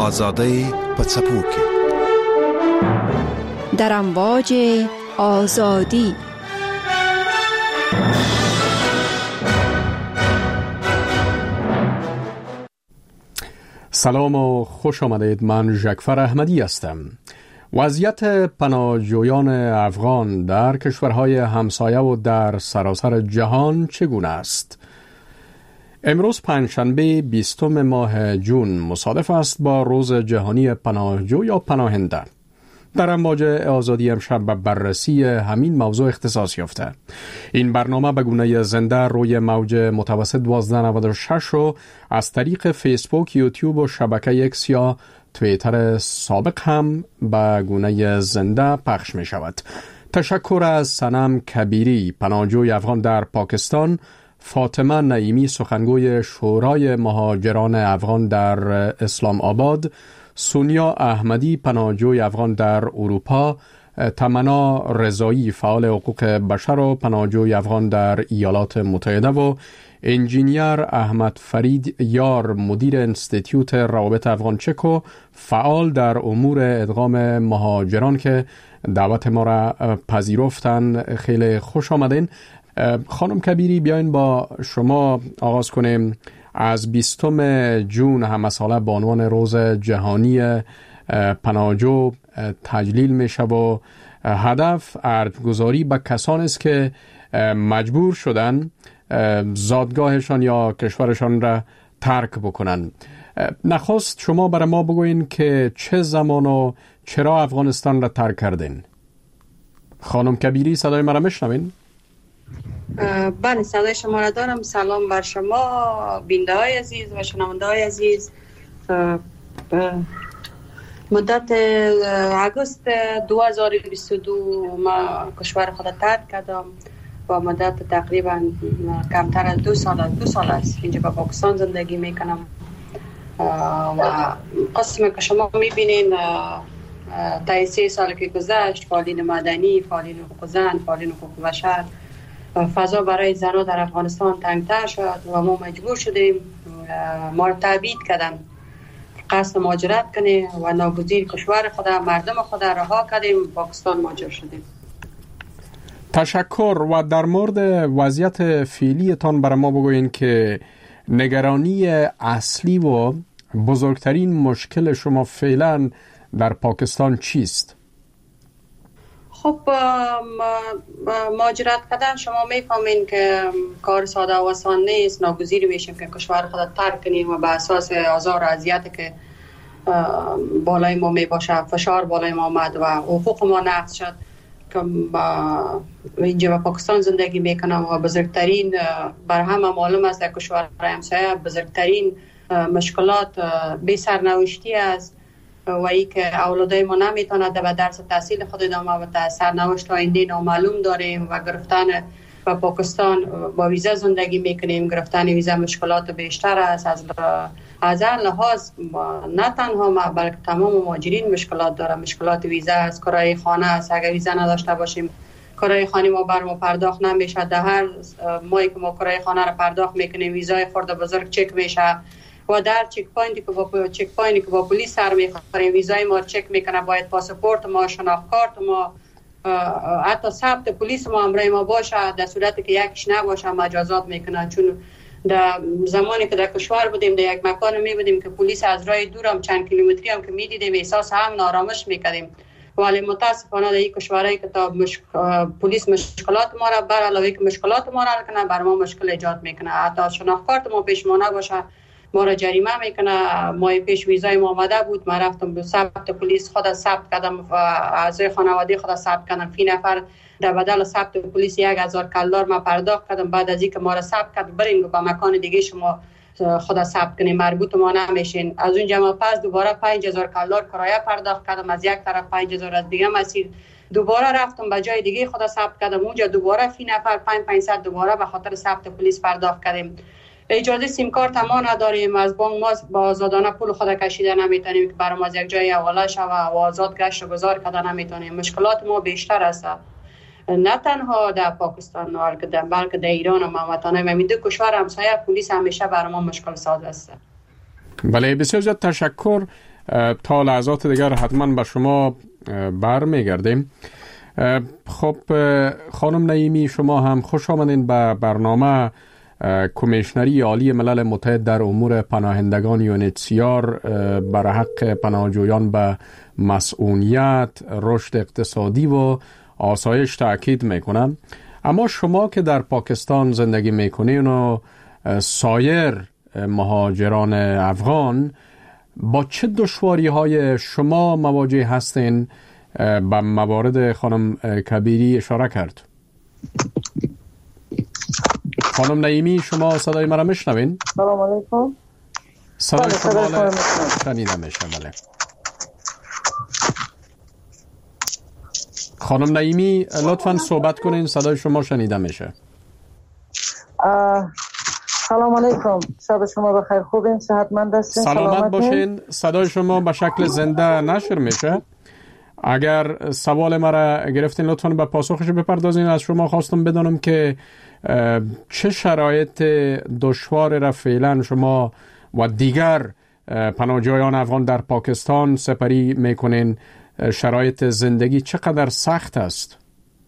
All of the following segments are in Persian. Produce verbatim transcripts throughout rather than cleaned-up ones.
آزاده پڅپوکی در امواج آزادی. سلام و خوش آمدید. من ژکفر احمدی هستم. وضعیت پناهجویان افغان در کشورهای همسایه و در سراسر جهان چگونه است؟ امروز پنجشنبه بیستم ماه جون مصادف است با روز جهانی پناهجو یا پناهنده. در امواج آزادی امشب به بررسی همین موضوع اختصاص یافته. این برنامه به گونه زنده روی موج متوسط دوازده نود و شش رو از طریق فیسبوک، یوتیوب و شبکه اکس یا توییتر سابق هم به گونه زنده پخش می شود. تشکر از سنم کبیری، پناهجوی افغان در پاکستان، فاطمه نعیمی، سخنگوی شورای مهاجران افغان در اسلام آباد، سونیا احمدی، پناهجوی افغان در اروپا، تمنا رضایی، فعال حقوق بشر و پناهجوی افغان در ایالات متحده و انجینیر احمد فرید یار، مدیر انستیتیوت روابط افغان چکو، فعال در امور ادغام مهاجران که دعوت ما را پذیرفتن. خیلی خوش آمدین. خانم کبیری، بیاین با شما آغاز کنیم. از بیستم جون هم مساله به عنوان روز جهانی پناهجو تجلیل میشه و هدف ارجگذاری به کسانی است که مجبور شدن زادگاهشان یا کشورشان را ترک بکنن. نخست شما برای ما بگوین که چه زمان و چرا افغانستان را ترک کردین؟ خانم کبیری، صدای مرا میشنوین؟ بله، صدای شما را دارم. سلام بر شما بیننده های عزیز و شنونده های عزیز. مدت اگست دو هزار و بیست و دو ما کشور خود ترک کردم و مدت تقریبا کمتر از دو سال دو سال است اینجا با پاکستان زندگی میکنم. و قسمی که شما میبینین تا سه سال که گذشت، فعالین مدنی، فعالین حقوق زن، فعالین حقوق بشر، فضا برای زنها در افغانستان تنگتر شد و ما مجبور شدیم، ما را تبعید کردن، قصد مهاجرت کنیم و ناگزیر کشور خود، مردم خود رها کردیم، پاکستان مهاجر شدیم. تشکر. و در مورد وضعیت فعلیتان برای ما بگوین که نگرانی اصلی و بزرگترین مشکل شما فعلا در پاکستان چیست؟ خب مهاجرت کردن شما میفهمین که کار ساده و آسان نیست. ناگزیر میشیم که کشور خود ترک کنیم و به اساس آزار و اذیتی که بالای ما میباشه، فشار بالای ما آمد و حقوق ما نقض شد که اینجا به پاکستان زندگی میکنم و بزرگترین بر همه معلوم است در کشور همسایه بزرگترین مشکلات بی سرنوشتی است و ای که اولادای ما نمیتونه در درس تحصیل خود ادامه بده. سرنوشت آینده نامعلوم داریم و گرفتن و پاکستان با ویزا زندگی میکنیم. گرفتن ویزا مشکلات بیشتر است. از از هر لحاظ نه تنها ما بلکه تمام مهاجرین مشکلات داره. مشکلات ویزا است، کرایه خانه است. اگر ویزا نداشته باشیم کرایه خانه ما بر ما پرداخت نمیشه. در هر ماهی که ما کرایه خانه را پرداخت میکنیم ویزای خورده بزرگ چک میشه و در چک پوینتی که با چک پوینتی که با پلیس سر میخوریم ویزای ما چک میکنه. باید پاسپورت ما، شناخت کارت ما، حتی ثبت پلیس ما همراه ما باشه. در صورتی که یکیش نباشه مجازات میکنه. چون در زمانی که در کشور بودیم در یک مکان می بودیم که پلیس از راه دورم چند کیلومتری هم که میدیدیم احساس هم آرامش میکردیم. ولی متاسفانه در این کشورهایی که تا مشک... پلیس مشکلات ما را بر علاوه که مشکلات ما را کنه بر ما مشکل ایجاد میکنه. حتی شناخت کارت ما پیش ما نباشه ما را جریمه میکنه. ماه پیش ویزای ما آمده بود، ما رفتم به ثبت پلیس خود ثبت کردم و اعضای خانواده خود ثبت کردم. فی نفر در بدل ثبت پلیس یک هزار کلدار ما پرداخت کردم. بعد از اینکه ما را ثبت کرد برین به مکان دیگه شما خود ثبت کنیم، مربوط ما نمیشین. از اون جمع پس دوباره پنج هزار کلدار کرایه پرداخت کردم. از یک طرف پنج هزار از دیگه مسیر دوباره رفتم به جای دیگه خود ثبت کردم. اونجا دوباره فی نفر پنج پانصد دوباره به خاطر ثبت پلیس پرداخت کردیم. اجازه سیم کارت ما نداریم. از بانک ما با آزادانه پول خود کشیده نمیتونیم که برام از یک جای حواله شوه و آزاد گشت و گذار کردن نمیتونیم. مشکلات ما بیشتر است، نه تنها در پاکستان بلکه در بلکه در ایران و هموطنان ما. دو کشور همسایه پلیس همیشه برای ما مشکل ساز است. بله، بسیار زیاد تشکر. تا لحظات دیگر حتما به شما برمیگردیم. خب خانم نعیمی، شما هم خوش آمدین به برنامه کمیشنری عالی ملل متحد در امور پناهندگان یونیتسیار بر حق پناهجویان به مسئولیت، رشد اقتصادی و آسایش تاکید میکنم. اما شما که در پاکستان زندگی میکنین و سایر مهاجران افغان، با چه دشواری های شما مواجه هستین؟ به موارد خانم کبیری اشاره کرد. خانم نعیمی، شما صدای مرا میشنوین؟ سلام علیکم. صدای شما شنیده میشه. بله. خانم نعیمی لطفاً صحبت کنین، صدای شما شنیده میشه. سلام علیکم، شب شما بخیر، خوبین؟ صحتمند هستین؟ سلامت باشین. صدای شما به شکل زنده نشر میشه. اگر سوال مرا گرفتین لطفاً به پاسخش بپردازین. از شما خواستم بدانم که چه شرایط دشوار را فعلا شما و دیگر پناهجویان افغان در پاکستان سپری میکنین؟ شرایط زندگی چقدر سخت است؟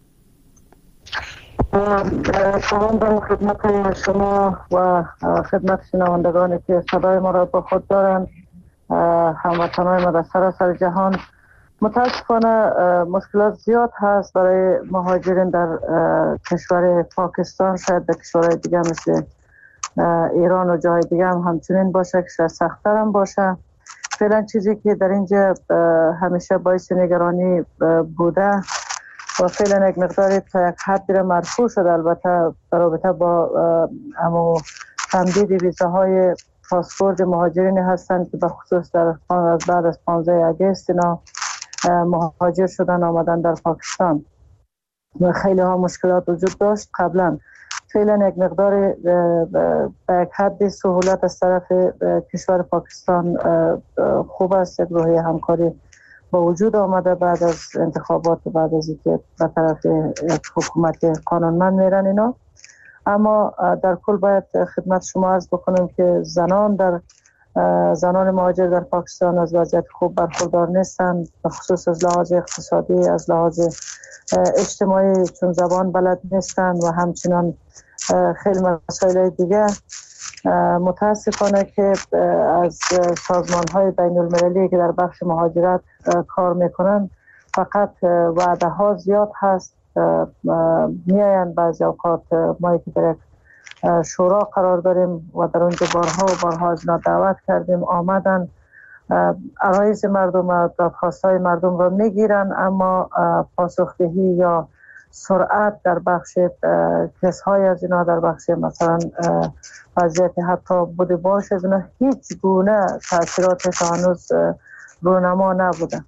سلام دارم خدمت شما و خدمت شنوندگانی که صدای ما را با خود دارند، هموطنان ما در سراسر جهان. متاسفانه مشکلات زیاد هست برای مهاجرین در کشور پاکستان، شاید در کشورهای دیگه مثل ایران و جای دیگه هم همچنین باشه که شاید سخت‌تر هم باشه. فعلا چیزی که در اینجا همیشه باعث نگرانی بوده و فعلا یک مقداری تا یک حدی را مرفوع شده، البته در رابطه با امو تمدید ویزاهای پاسپورت مهاجرین هستند که به خصوص در بعد از پانزده اگست اینا مهاجر شدن آمدن در پاکستان و خیلی ها مشکلات وجود داشت قبلا. فعلا یک مقدار به یک حد سهولت از طرف کشور پاکستان خوب است. یک روحیه همکاری با وجود آمده بعد از انتخابات و بعد از اینکه به طرف یک حکومت قانونمند میرن اینا. اما در کل باید خدمت شما عرض بکنم که زنان در زنان مهاجر در پاکستان از وضعیت خوب برخوردار نیستند، به خصوص از لحاظ اقتصادی، از لحاظ اجتماعی، چون زبان بلد نیستند و همچنان خیلی مسائل دیگه. متاسفانه که از سازمان‌های بین المللی که در بخش مهاجرت کار میکنن فقط وعده ها زیاد هست. میاین بعضی اوقات ما که در شورا قرار داریم و در اونجا بارها و بارها از اینا دعوت کردیم، آمدن عرایض مردم و دادخواست‌های مردم را میگیرن، اما پاسخدهی یا سرعت در بخش کس‌های از اینا، در بخش مثلا وضعیت حتی بوده باش از اینا هیچ گونه تأثیرات تا هنوز رونما نبوده.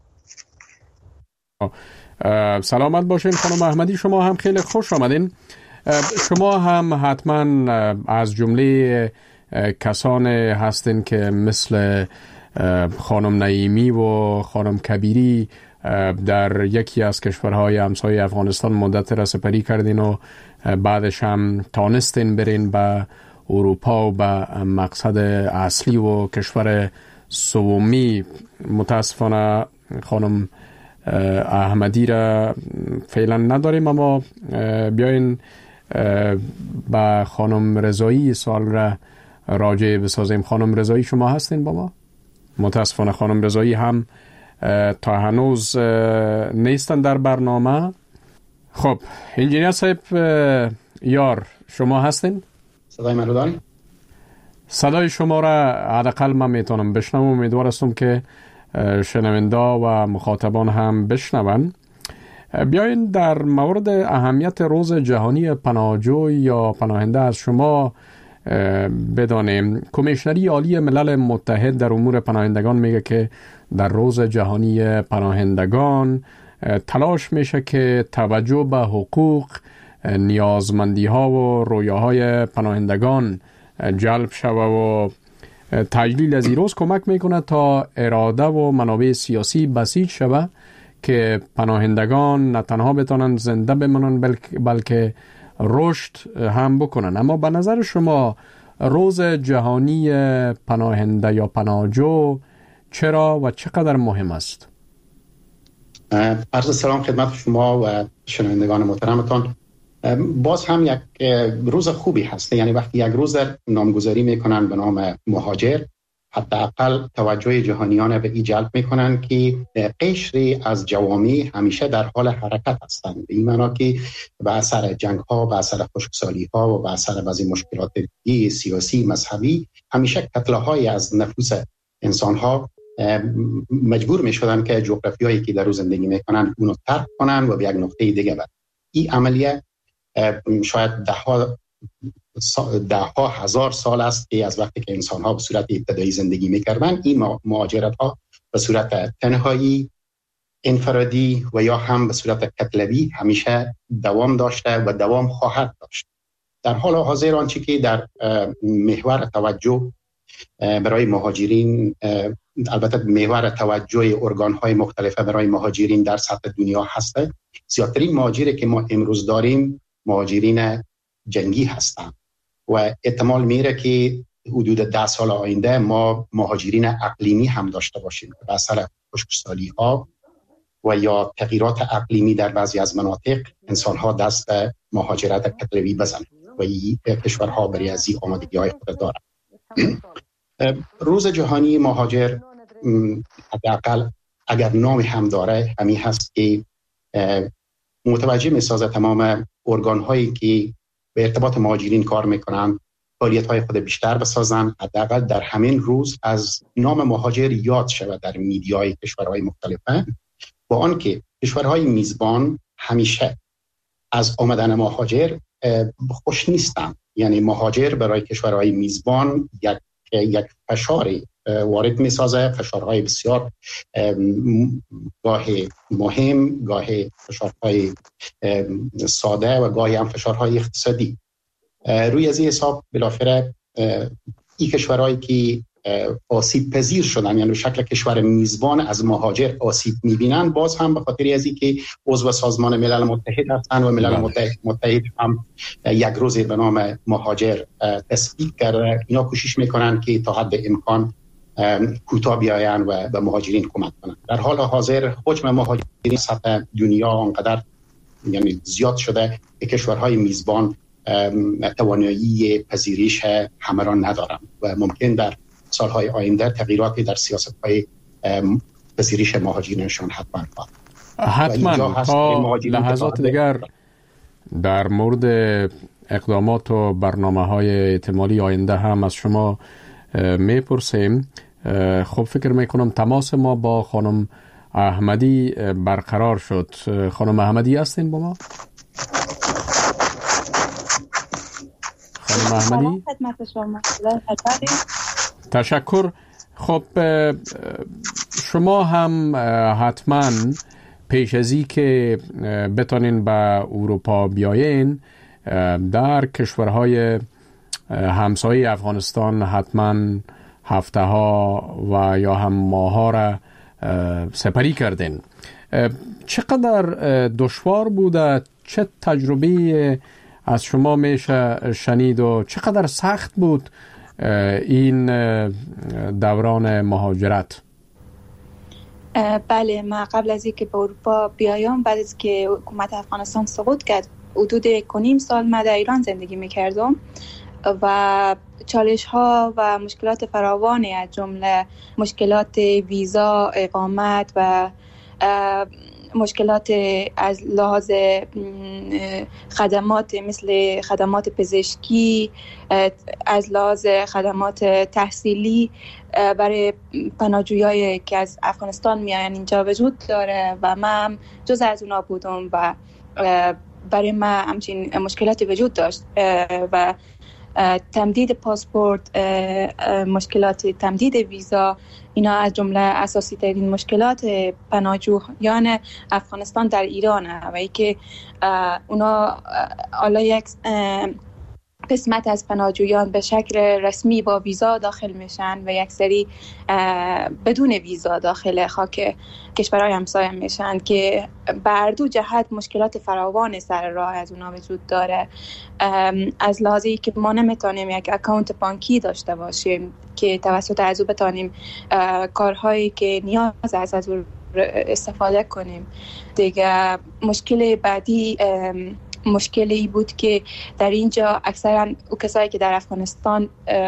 سلامت باشین خانم احمدی، شما هم خیلی خوش آمدین. شما هم حتما از جمله کسان هستین که مثل خانم نعیمی و خانم کبیری در یکی از کشورهای همسایه افغانستان مدت را سپری کردین و بعدش هم تانستین برین به اروپا و به مقصد اصلی و کشور سومی. متاسفانه خانم احمدی را فعلا نداریم، اما بیاین با خانم رضایی سوال را راجع بسازیم. خانم رضایی شما هستین با ما؟ متاسفانه خانم رضایی هم تا هنوز نیستن در برنامه. خب انجینیر صاحب یار شما هستین؟ صدای من رو دارین؟ صدای شما را حداقل من میتونم بشنوم. امیدوار هستم که شنونده و مخاطبان هم بشنون. بیاین در مورد اهمیت روز جهانی پناهجوی یا پناهنده از شما بدانیم. کمیشنری عالی ملل متحد در امور پناهندگان میگه که در روز جهانی پناهندگان تلاش میشه که توجه به حقوق، نیازمندی ها و رویاهای پناهندگان جلب شوه و تجلیل از این روز کمک میکنه تا اراده و منابع سیاسی بسیج شوه که پناهندگان نه تنها بتونن زنده بمانن بلکه, بلکه رشد هم بکنن. اما به نظر شما روز جهانی پناهنده یا پناهجو چرا و چقدر مهم است؟ عرض سلام خدمت شما و شنوندگان محترمتان. باز هم یک روز خوبی هست، یعنی وقتی یک روز نامگذاری میکنن به نام مهاجر، حداقل توجه جهانیان به این جلب میکنن که قشری از جوامع همیشه در حال حرکت هستند، به این معنا که به اثر جنگ ها، به اثر خشکسالی ها و به اثر بعضی مشکلات سیاسی مذهبی همیشه کتله های از نفوس انسان ها مجبور می شدن که جغرافی هایی که در روز زندگی میکنن اونو ترک کنن و به یک نقطه دیگه برن. این عملیه شاید ده ها ده ها هزار سال است که از وقتی که انسان ها به صورت ابتدایی زندگی میکردن، این مهاجرت ها به صورت تنهایی، انفرادی و یا هم به صورت کتلوی همیشه دوام داشته و دوام خواهد داشت. در حال حاضر آنچه که در محور توجه برای مهاجرین، البته محور توجه ارگان های مختلفه برای مهاجرین در سطح دنیا هسته، زیادترین مهاجری که ما امروز داریم مهاجرین جنگی هستند و احتمال میره که حدود ده سال آینده ما مهاجرین اقلیمی هم داشته باشیم به اثر خشکسالی ها و یا تغییرات اقلیمی در بعضی از مناطق انسان ها دست به مهاجرت کتلوی بزنند و این کشورها برای از این آمادگی های خود دارند. روز جهانی مهاجر حداقل اگر نام هم داره همین هست که متوجه میسازه تمام ارگان هایی که به ارتباط مهاجرین کار میکنن فعالیت های خود بیشتر بسازن، حداقل در همین روز از نام مهاجر یاد شود در میدیای کشورهای مختلفه، با آنکه کشورهای میزبان همیشه از آمدن مهاجر خوش نیستن. یعنی مهاجر برای کشورهای میزبان یک یک فشاری وارد میسازه، فشارهای بسیار گاهی مهم، گاهی فشارهای ساده و گاهی هم فشارهای اقتصادی. روی از این حساب بالاخره این کشورهایی که آسیب پذیر شدن، یعنی شکل کشور میزبان از مهاجر آسیب میبینن، باز هم به خاطر از اینکه عضو سازمان ملل متحد هستند و ملل متحد, متحد هم یک روزی به نام مهاجر تصویب کرده، اینا کوشش میکنن که تا حد امکان کوتاه بیاین و به مهاجرین کمک کنن. در حال حاضر حجم مهاجرین سطح دنیا انقدر یعنی زیاد شده که کشورهای میزبان توانایی پذیرش همران ندارن و ممکن در سالهای آینده تغییراتی در سیاست‌های پذیرش مهاجرینشان حتما خواهد. حتما تا لحظات دیگر در مورد اقدامات و برنامه‌های احتمالی آینده هم از شما میپرسیم. خب فکر میکنم تماس ما با خانم احمدی برقرار شد. خانم احمدی هستین با ما؟ خانم احمدی؟ تشکر. خب شما هم حتما پیش ازی که بتونین به اروپا بیاین در کشورهای همسایه افغانستان حتما هفته ها و یا هم ماه ها را سپری کردین. چقدر دشوار بوده؟ چه تجربه از شما میشه شنید و چقدر سخت بود این دوران مهاجرت؟ بله، من قبل از اینکه به اروپا بیایم، بعد از که حکومت افغانستان سقوط کرد، حدود یک و نیم سال من در ایران زندگی میکردم و چالش ها و مشکلات فراوانی از جمله مشکلات ویزا، اقامت و مشکلات از لحاظ خدمات مثل خدمات پزشکی، از لحاظ خدمات تحصیلی برای پناهجویایی که از افغانستان میاین اینجا وجود داره و من جز از اونا بودم و برای من همچین مشکلاتی وجود داشت و تمدید پاسپورت، مشکلات تمدید ویزا، اینا از جمله اساسی ترین مشکلات پناهجویان افغانستان در ایران و ای که اونا حالا یک قسمت از پناهجویان به شکل رسمی با ویزا داخل میشن و یک سری بدون ویزا داخل خاک کشورهای همسایه میشن که بر دو جهت مشکلات فراوان سر راه از اونا وجود داره. از لحاظی که ما نمیتونیم یک اکانت بانکی داشته باشیم که توسط از او بتونیم کارهایی که نیاز است از او استفاده کنیم. دیگه مشکل بعدی مشکلی بود که در اینجا اکثرا او کسایی که در افغانستان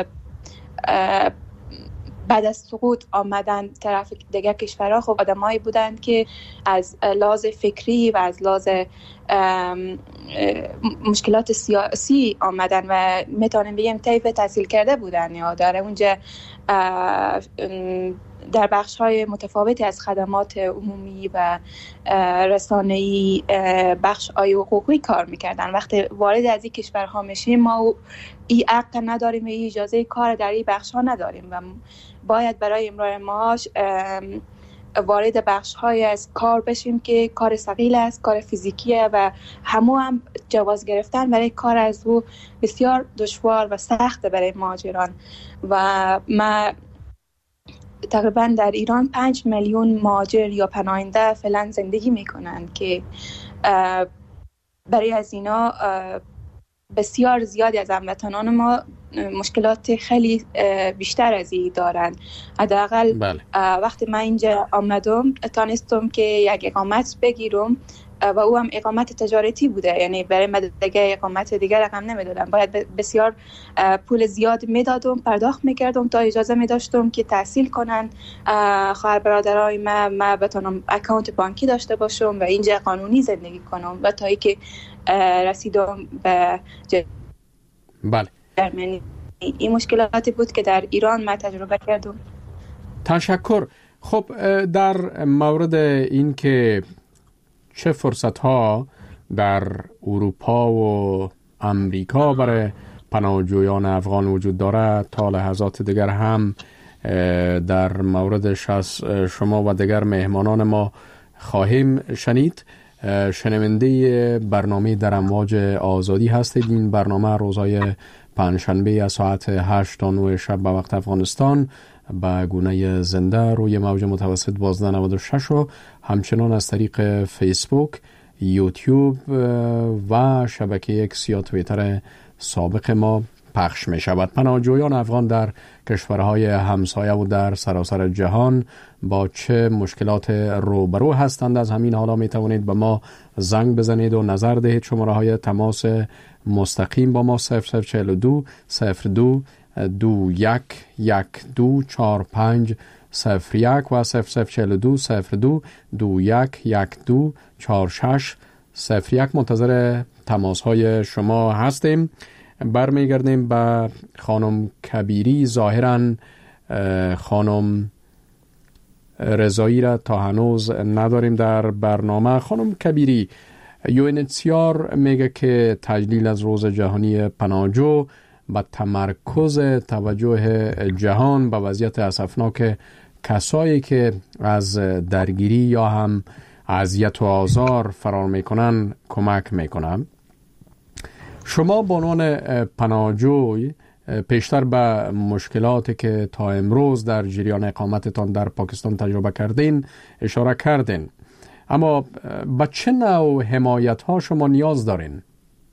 بعد از سقوط آمدن طرف دیگر کشورها، خب آدمایی بودند که از لحاظ فکری و از لحاظ مشکلات سیاسی آمدن و میتونیم بگیم طیف تحصیل کرده بودن یا در اونجا در بخش‌های متفاوتی از خدمات عمومی و رسانه‌ای بخش‌های حقوقی کار می‌کردن. وقتی وارد از این کشورها میشیم ما این حق نداریم و این اجازه کار در این بخش‌ها نداریم و باید برای امرار معاش وارد بخش‌های از کار بشیم که کار ثقیل است، کار فیزیکیه و همو هم جواز گرفتن برای کار از او بسیار دشوار و سخت برای مهاجران. و ما تقریبا در ایران پنج میلیون مهاجر یا پناهنده فعلا زندگی میکنند که برای از اینا بسیار زیادی از هموطنان ما مشکلات خیلی بیشتر از این دارن. حداقل بله. وقتی من اینجا آمدم تانستم که یک اقامت بگیرم و او هم اقامت تجارتی بوده، یعنی برای من دیگه اقامت دیگه رقم نمیدادم، باید بسیار پول زیاد میدادم، پرداخت میکردم تا اجازه میداشتم که تحصیل کنن خواهر برادرای من، من بتونم اکانت بانکی داشته باشم و اینجا قانونی زندگی کنم و تا ای که رسیدم به ج... بله. این مشکلاتی بود که در ایران من تجربه کردم. تشکر. خب در مورد این که چه فرصت‌ها در اروپا و امریکا برای پناهجویان افغان وجود دارد تا لحظات دیگر هم در موردش از شما و دیگر مهمانان ما خواهیم شنید. شنونده برنامه در امواج آزادی هستید. این برنامه روزهای پنجشنبه از ساعت هشت تا نه شب به وقت افغانستان با گونه زنده روی موج متوسط بازده نود و شش و همچنان از طریق فیسبوک، یوتیوب و شبکه اکس یا توییتر سابق ما پخش می شود. پناهجویان افغان در کشورهای همسایه و در سراسر جهان با چه مشکلات روبرو هستند؟ از همین حالا می توانید به ما زنگ بزنید و نظر دهید. شماره های تماس مستقیم با ما صفر صفر چهل و دو صفر دو دو یک یک دو چهار پنج صفر یک و صفر صفر چهل و دو صفر دو دو یک یک دو چهار شش صفر یک. منتظر تماس های شما هستیم. برمیگردیم به خانم کبیری. ظاهرا خانم رضایی را تا هنوز نداریم در برنامه. خانم کبیری، یو ان اچ سی آر میگه که تجلیل از روز جهانی پناهجو با تمرکز توجه جهان به وضعیت اسفناک کسایی که از درگیری یا هم اذیت و آزار فرار میکنن کمک میکنن. شما به عنوان پناهجوی پیشتر به مشکلاتی که تا امروز در جریان اقامتتان در پاکستان تجربه کردین اشاره کردین، اما به چه نوع حمایت ها شما نیاز دارین؟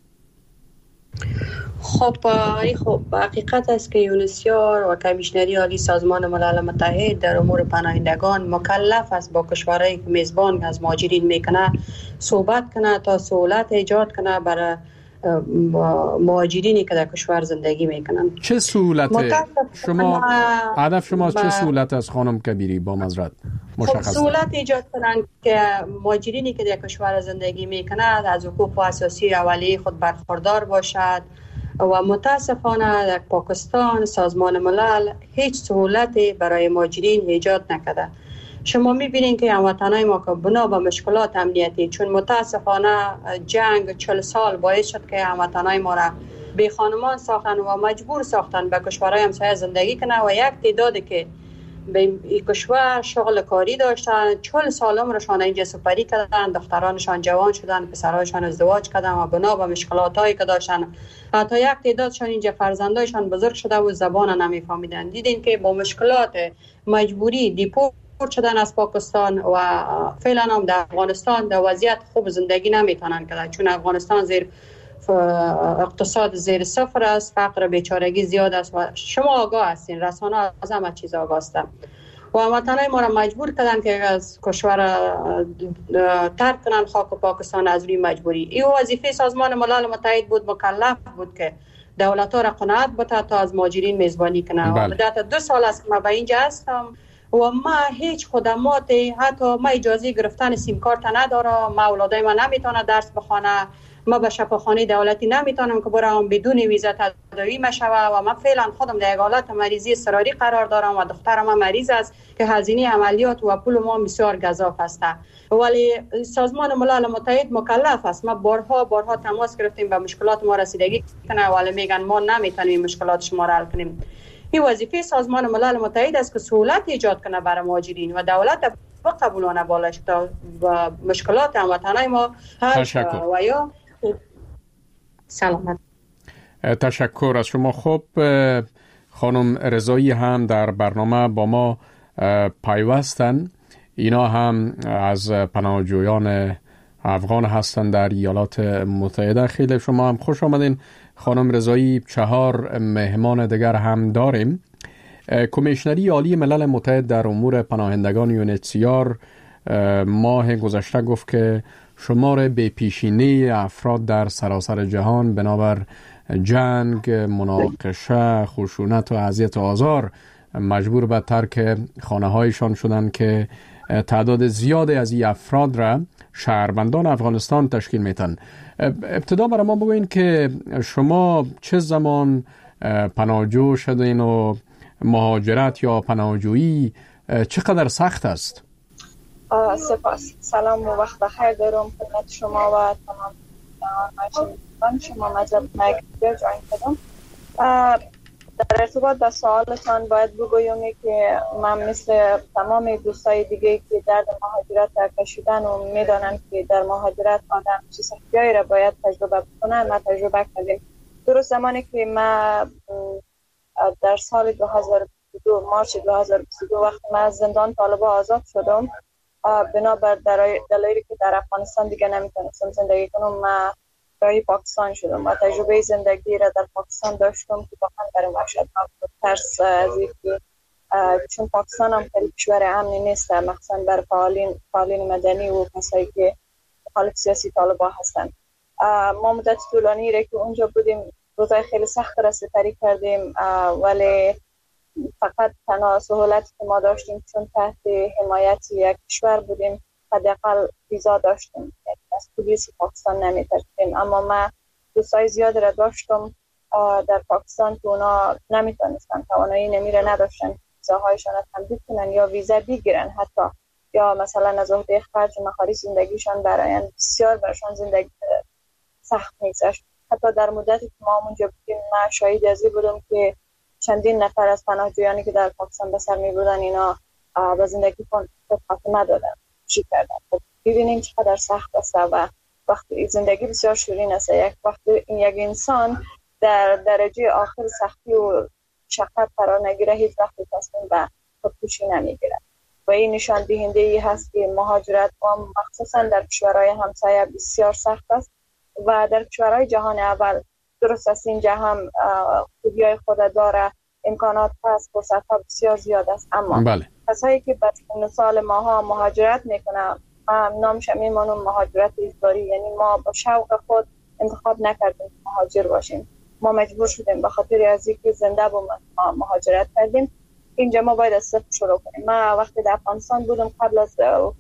خب خب حقیقت است که یو ان اچ سی آر و کمیشنری عالی سازمان ملل متحد در امور پناهندگان مکلف است با کشورهایی که میزبان از مهاجرین میکنه صحبت کنه تا سهولت ایجاد کنه برای مهاجرینی که در کشور زندگی میکنن. چه سهولت شما هدف شما از چه سهولت از خانم کبیری با معذرت مشخص؟ خب سهولت ایجاد کنن که مهاجرینی که در کشور زندگی میکنند از حقوق اساسی اولیه خود برخوردار باشد و متاسفانه در پاکستان سازمان ملل هیچ سهولتی برای مهاجرین ایجاد نکرده. شما میبینید که هموطنای ما که بنا به مشکلات امنیتی، چون متاسفانه جنگ چهل سال باعث شد که هموطنای ما را بی خانمان ساختن و مجبور ساختن به کشورهای همسایه زندگی کنه و یک تعدادی که به این کشور شغل کاری داشتن، چهل سال عمرشان اینجا سپری کردن، دخترانشان جوان شدن، پسرایشان ازدواج کردن و بنا به مشکلاتایی که داشتن حتی یک تعدادشان اینجا فرزندایشان بزرگ شده و زبان نمیفهمیدن. دیدین که با مشکلات مجبوری دیپورت شدن از پاکستان و فعلا هم در افغانستان در وضعیت خوب زندگی نمیتونن کرد، چون افغانستان زیر اقتصاد زیر صفر است، فقر بیچارگی زیاد است و شما آگاه هستین، رسانه از همه چیز آگاه هستن و هموطنای ما را مجبور کردن که از کشور ترک کنن، خاک پاکستان از روی مجبوری. این وظیفه سازمان ملل متحد بود، مکلف بود که دولت‌ها را قناعت بده تا از مهاجرین میزبانی کنه. بله. مدت دو سال است که ما به اینجا هستم و ما هیچ خدماتی، حتی ما اجازه گرفتن سیم کارت ندارم، ما اولادای ما نمیتونه درس بخونه، ما به شفاخانه دولتی نمیتونم که برام بدون ویزا تداوی مشوه و من فعلا خودم در حالت مریضی اضطراری قرار دارم و دخترم مریض است که هزینه عملیات و پول ما بسیار گزاف است. ولی سازمان ملل متحد مکلف است. ما بارها بارها تماس گرفتیم، به مشکلات ما رسیدگی کنه ولی میگن ما نمیتونیم مشکلات شما را حل کنیم. این وظیفه سازمان ملل متحد است که سهولت ایجاد کنه برای مهاجرین و دولت بقبولانه بالش تا مشکلات هموطنای ما حل شود و یا سلامت. تشکر از شما. خب خانم رضایی هم در برنامه با ما پیوستن، اینا هم از پناهجویان افغان هستند در ایالات متحده. خیلی شما هم خوش آمدین خانم رضایی. چهار مهمان دیگر هم داریم. کمیشنری عالی ملل متحد در امور پناهندگان یو ان اچ سی آر ماه گذشته گفت که شمار بی پیشینه افراد در سراسر جهان بنابر جنگ، مناقشه، خشونت و اذیت و آزار مجبور به ترک خانه هایشان شدند که تعداد زیادی از این افراد را شهروندان افغانستان تشکیل میتن. ابتدا برای ما بگوین که شما چه زمان پناهجو شدین و مهاجرت یا پناهجویی چقدر سخت است؟ سپاس. سلام و وقت بخیر دارم خدمت شما و تمام مشاهدین شما. مجلس مگیر جوین کردم. در ارتباط با سوالتان باید بگویم که من مثل تمام دوستای دیگه که درد مهاجرت را کشیدن و میدانن که در مهاجرت آدم چه سختیایی را باید تجربه بکنه، ما تجربه کردیم. درست زمانی که ما در سال دو هزار و بیست و دو مارچ دو هزار و بیست و دو وقتی من از زندان طالبان آزاد شدم، بنابر دلایلی که در افغانستان دیگه نمیتونستم زندگی کنم، من برای پاکستان شدم و تجربه زندگی را در پاکستان داشتم که واقعا برام وحشتناک بود. ترس از اینکه چون پاکستان هم خیلی کشور امنی نیست، مخصوصا بر فعالین فعالین مدنی و کسایی که مخالف سیاسی طالبان هستند. ما مدت طولانی را که اونجا بودیم روزای خیلی سخت را سپری کردیم، ولی فقط تنها سهولتی که ما داشتیم چون تحت حمایت یک کشور بودیم، حداقل ویزا داشتیم، از پلیس پاکستان نمی‌ترسیدیم. اما من دوستای زیاد را داشتم در پاکستان که اونا نمیتونستن، توانایی نمیره نداشتن ویزاهایشان را تمدید کنن یا ویزا بگیرن حتی، یا مثلا از عهده خرج مخارج زندگیشان برای بسیار برشان زندگی سخت می‌گذشت. حتی در مدتی که ما اونجا بودیم من شاهد از این بودم که چندین نفر از پناهجویانی که در پاکستان به سر می‌بردن اینا به زندگی خاتمه دادن، چی کردن. خب ببینیم چقدر سخت است و وقتی زندگی بسیار شیرین است. یک وقتی این یک انسان در درجه آخر سختی و شقت قرار نگیره، هیچ وقت تصمیم به خودکشی نمیگیره و این نشان دهنده ای هست که مهاجرت و مخصوصا در کشورهای همسایه بسیار سخت است و در کشورهای جهان اول درست است اینجا هم خوبیای خود داره، امکانات هست، فرصت ها بسیار زیاد است، اما بله. کسایی که بر سن سال ماها مهاجرت میکنن نامش میمونم مهاجرت اجباری، یعنی ما با شوق خود انتخاب نکردیم مهاجر باشیم، ما مجبور شدیم به خاطر از اینکه زنده بودیم مهاجرت کردیم. اینجا ما باید از صفر شروع کنیم. ما وقتی در افغانستان بودم قبل از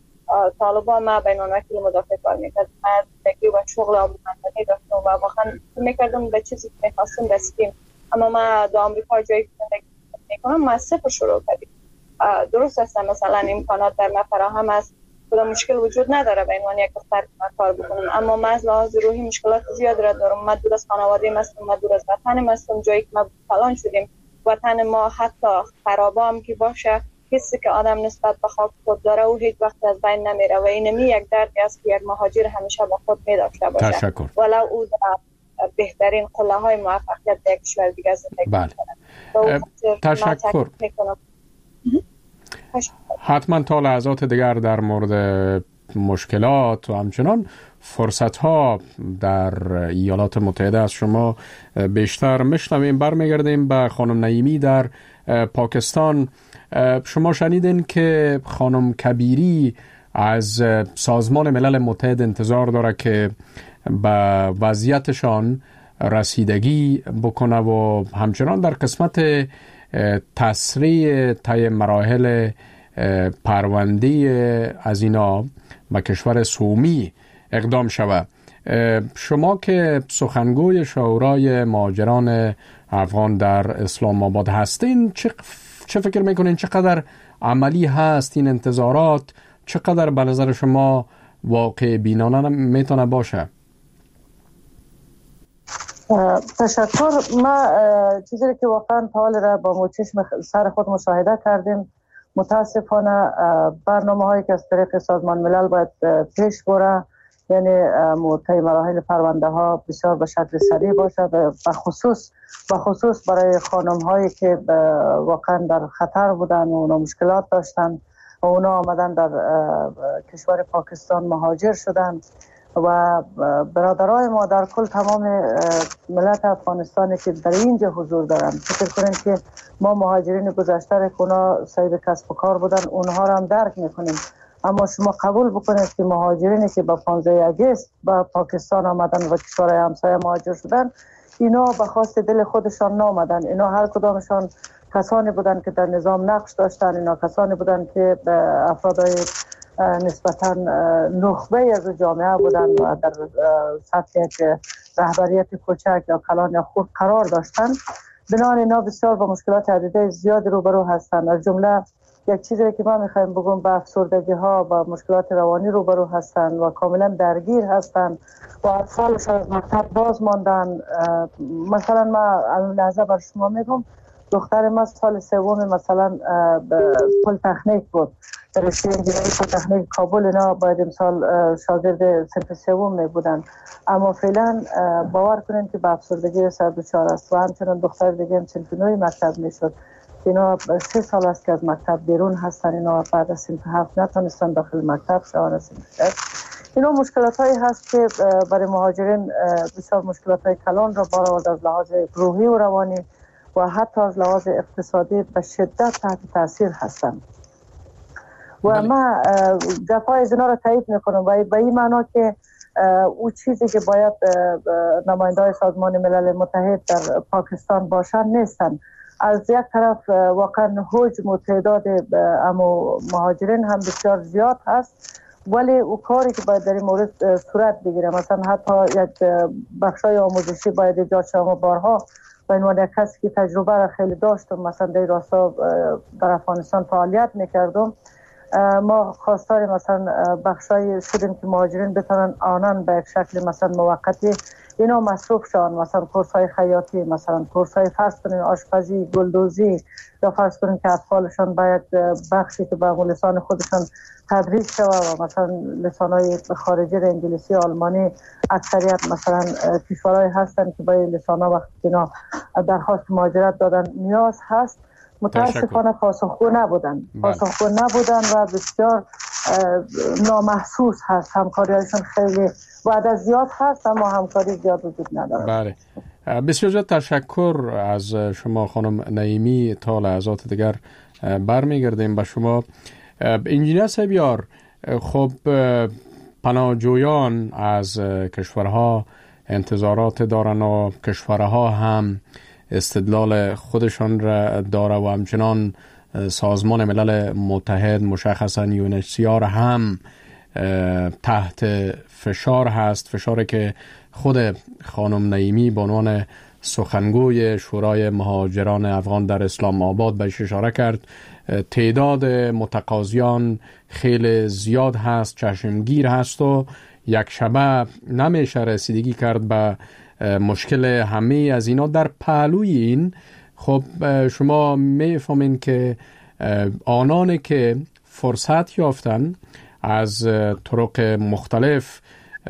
طالبان ما بین المللی مدافع کار میکردم، من زندگی و شغل آموزندگی داشتم و واقعا میکردم به چیزی که میخواستم رسیدیم، اما ما در آمریکا جایی که زندگی میکنم ما از صفر شروع کردیم. درست است مثلا امکانات در ما فراهم است، کدام مشکل وجود نداره به عنوان یک دختر کار بکنم، اما من از لحاظ روحی مشکلات زیاد را دارم. من دور از خانواده هستم، من دور از وطنم هستم، جایی که ما فلان شدیم وطن ما حتی خرابام که باشه حسی که آدم نسبت به خاک خود داره او هیچ وقت از بین نمیره و اینمی یک دردی است که یک مهاجر همیشه با خود می داشته باشه. تشکر. ولو او در بهترین قله های موفقیت در کشور دیگه زندگی بله. کنه. تشکر. حتما تا لحظات دیگر در مورد مشکلات و همچنان فرصت ها در ایالات متحده از شما بیشتر میشنویم. برمیگردیم به خانم نعیمی در پاکستان. شما شنیدین که خانم کبیری از سازمان ملل متحد انتظار داره که به وضعیتشان رسیدگی بکنه و همچنان در قسمت تسریع طی مراحل پرونده از اینا به کشور سومی اقدام شود. شما که سخنگوی شورای مهاجران افغان در اسلام آباد هستین، چه چه فکر میکنین چقدر عملی هست این انتظارات؟ چقدر به نظر شما واقع بینانه میتونه باشه؟ تشکر. ما چیزی که واقعا تا حال را با مچشم سر خود مشاهده کردیم، متاسفانه برنامه هایی که از طریق سازمان ملل باید پیش بره، یعنی طی مراحل پرونده ها بسیار به شکل سریع باشه، به خصوص به خصوص برای خانم هایی که واقعا در خطر بودن و اونا مشکلات داشتن و اونا آمدن در کشور پاکستان مهاجر شدن و برادرای ما در کل تمام ملت افغانستانی که در اینجا حضور دارن، فکر کنیم که ما مهاجرین گذشته که اونا صاحب کسب و کار بودن اونها را هم درک میکنیم، اما شما قبول بکنید که مهاجرینی که با پانزده اگست با پاکستان آمدن و کشورهای همسایه مهاجر شدن، اینا به خواست دل خودشان نامدن. اینا هر کدامشان کسانی بودن که در نظام نقش داشتن، اینا کسانی بودن که افرادای نسبتاً نخبه از جامعه بودن و در سطح یک رهبریت کوچک یا کلان یا خود قرار داشتن. بنابراین اینا بسیار با مشکلات عدیده زیاد روبرو هستند. از جمله یک چیزی که ما میخوایم بگم به افسردگی ها و مشکلات روانی روبرو هستند و کاملا درگیر هستند و اطفالشان از مکتب باز ماندن. مثلا ما لحظه بر شما میگم دختر ما سال سوم مثلا پل تکنیک بود، در رشته انجینری پل تکنیک کابل، اینا باید امسال شاگرد صنف سوم می بودن، اما فعلا باور کنین که به افسردگی سر دچار است و همچنان دختر دیگه هم صنف نوی مکتب میشد. اینا سه سال است که از مکتب بیرون هستن، اینا بعد از صنف هفت نتونستن داخل مکتب شوند. اینا مشکلات هایی هست که برای مهاجرین بسیار مشکلات های کلان را بار آورده از لحاظ روحی و روانی و حتی از لحاظ اقتصادی به شدت تحت تاثیر هستند. و بله. ما دفاع از اینا را تایید میکنم و به این معنا که او چیزی که باید نماینده های سازمان ملل متحد در پاکستان باشن نیستن. از یک طرف واقعا حجم و تعداد اما مهاجرین هم بسیار زیاد هست، ولی او کاری که باید در این مورد صورت بگیره، مثلا حتی یک بخشای آموزشی باید ایجاد شود. و بارها با عنوان یک کسی که تجربه را خیلی داشتم، مثلا در راستا در افغانستان فعالیت میکردم، ما خواستار مثلا بخشای شدیم که مهاجرین بتونن آنان به یک شکل مثلا موقتی اینا مصروف شدن، مثلا کورس های خیاطی، مثلا کورس های فرض کنین آشپزی، گلدوزی، یا فرض کنین که اطفالشان باید بخشی که به لسان خودشان تدریس شود و مثلا لسان های خارجی انگلیسی، آلمانی، اکثریت مثلا کشورهای هستن که باید لسان ها وقتی اینا درخواست مهاجرت دادن نیاز هست. متاسفانه پاسخگو نبودن پاسخگو نبودن و بسیار نامحسوس هست. همکاریشون خیلی وعده زیاد هست اما همکاری زیاد وجود نداره. بله، بسیار زیاد تشکر از شما خانم نعیمی. تا لحظات دیگر برمیگردیم به شما. انجینیر سبیار، خب پناهجویان از کشورها انتظارات دارن و کشورها هم استدلال خودشان را داره و همچنان سازمان ملل متحد مشخصا یو ان اچ سی آر هم تحت فشار هست، فشاری که خود خانم نعیمی به عنوان سخنگوی شورای مهاجران افغان در اسلام آباد بهش اشاره کرد. تعداد متقاضیان خیلی زیاد هست، چشمگیر هست و یک شبه نمیشه رسیدگی کرد به مشکل همه از اینا. در پهلوی این خب شما میفهمین که آنانی که فرصت یافتن از طرق مختلف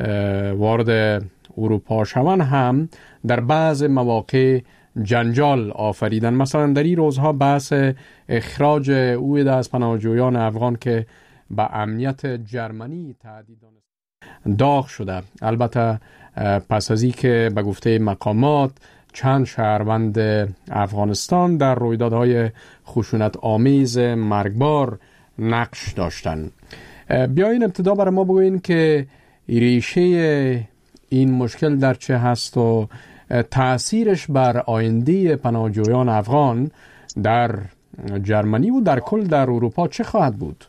وارد اروپا شوند هم در بعض مواقع جنجال آفریدن. مثلا در این روزها بحث اخراج او از پناهجویان افغان که به امنیت جرمنی تهدید داغ شده. البته پس از این که به گفته مقامات چند شهروند افغانستان در رویدادهای خشونت آمیز مرگبار نقش داشتند. بیاین ابتدا برای ما بگوین که ریشه این مشکل در چه هست و تأثیرش بر آینده پناهجویان افغان در جرمنی و در کل در اروپا چه خواهد بود؟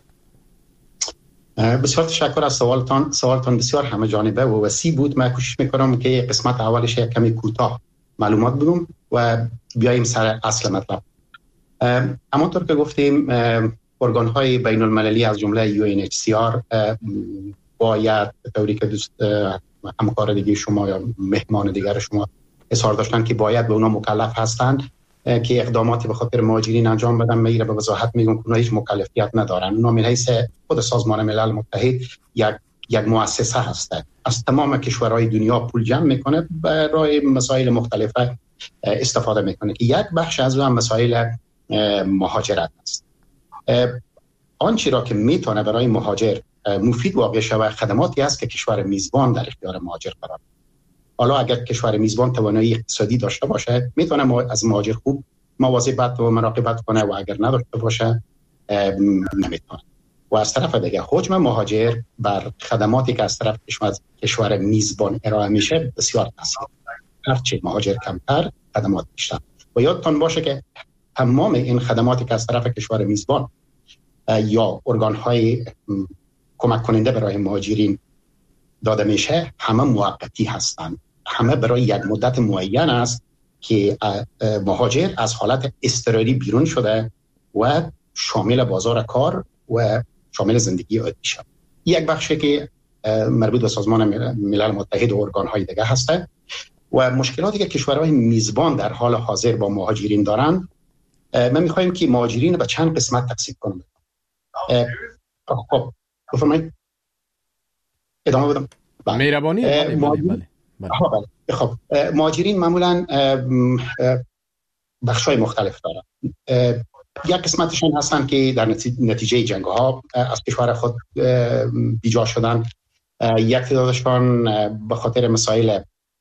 بسیار تشکر از سوالتان. سوالتان بسیار همه جانبه و وسیع بود. من کوشش میکنم که قسمت اولش یک کمی کوتاه معلومات بدم و بیاییم سر اصل مطلب. همانطور که گفتیم ارگان‌های بین المللی از جمله یو این اچ سی آر باید به طوری که دوست همکار دیگه شما یا مهمان دیگر شما اظهار داشتن که باید به اونا مکلف هستند که اقداماتی به خاطر مهاجرین انجام بدن. میره به وضاحت میگم که اونا هیچ مکلفیت ندارن. اونا من حیث خود سازمان ملل متحد یک یک مؤسسه هسته، از تمام کشورهای دنیا پول جمع میکنه برای مسائل مختلف استفاده میکنه که یک بخش از اون مسائل مهاجرت است. آنچه را که میتونه برای مهاجر مفید واقع شود خدماتی است که کشور میزبان در اختیار مهاجر قرار بده. حالا اگر کشور میزبان توانایی اقتصادی داشته باشه میتونه از مهاجر خوب مواظبت و مراقبت کنه و اگر نداشته باشه نمیتونه. و از طرف دیگه حجم مهاجر بر خدماتی که از طرف کشور کشور میزبان ارائه میشه بسیار تاثیر داره. هرچه مهاجر کمتر خدمات بیشتر. و یادتان باشه که تمام این خدماتی که از طرف کشور میزبان یا ارگان‌های کمک کننده برای مهاجرین داده میشه همه موقتی هستند. همه برای یک مدت معین است که مهاجر از حالت اضطراری بیرون شده و شامل بازار کار و شامل زندگی عادی شد. یک بخشی که مربوط به سازمان ملل متحد و ارگان‌های دیگه هسته و مشکلاتی که کشورهای میزبان در حال حاضر با مهاجرین دارن ما می‌خوایم که مهاجرین به چند قسمت تقسیم کنیم. خب بفرمایید ادامه بدم. مهربانی. بله بله بله. خب مهاجرین معمولاً بخش‌های مختلف دارن. یک قسمتشون هستن که در نتیجه جنگ‌ها از کشور خود بیجا شدن. یک تعدادشون به خاطر مسائل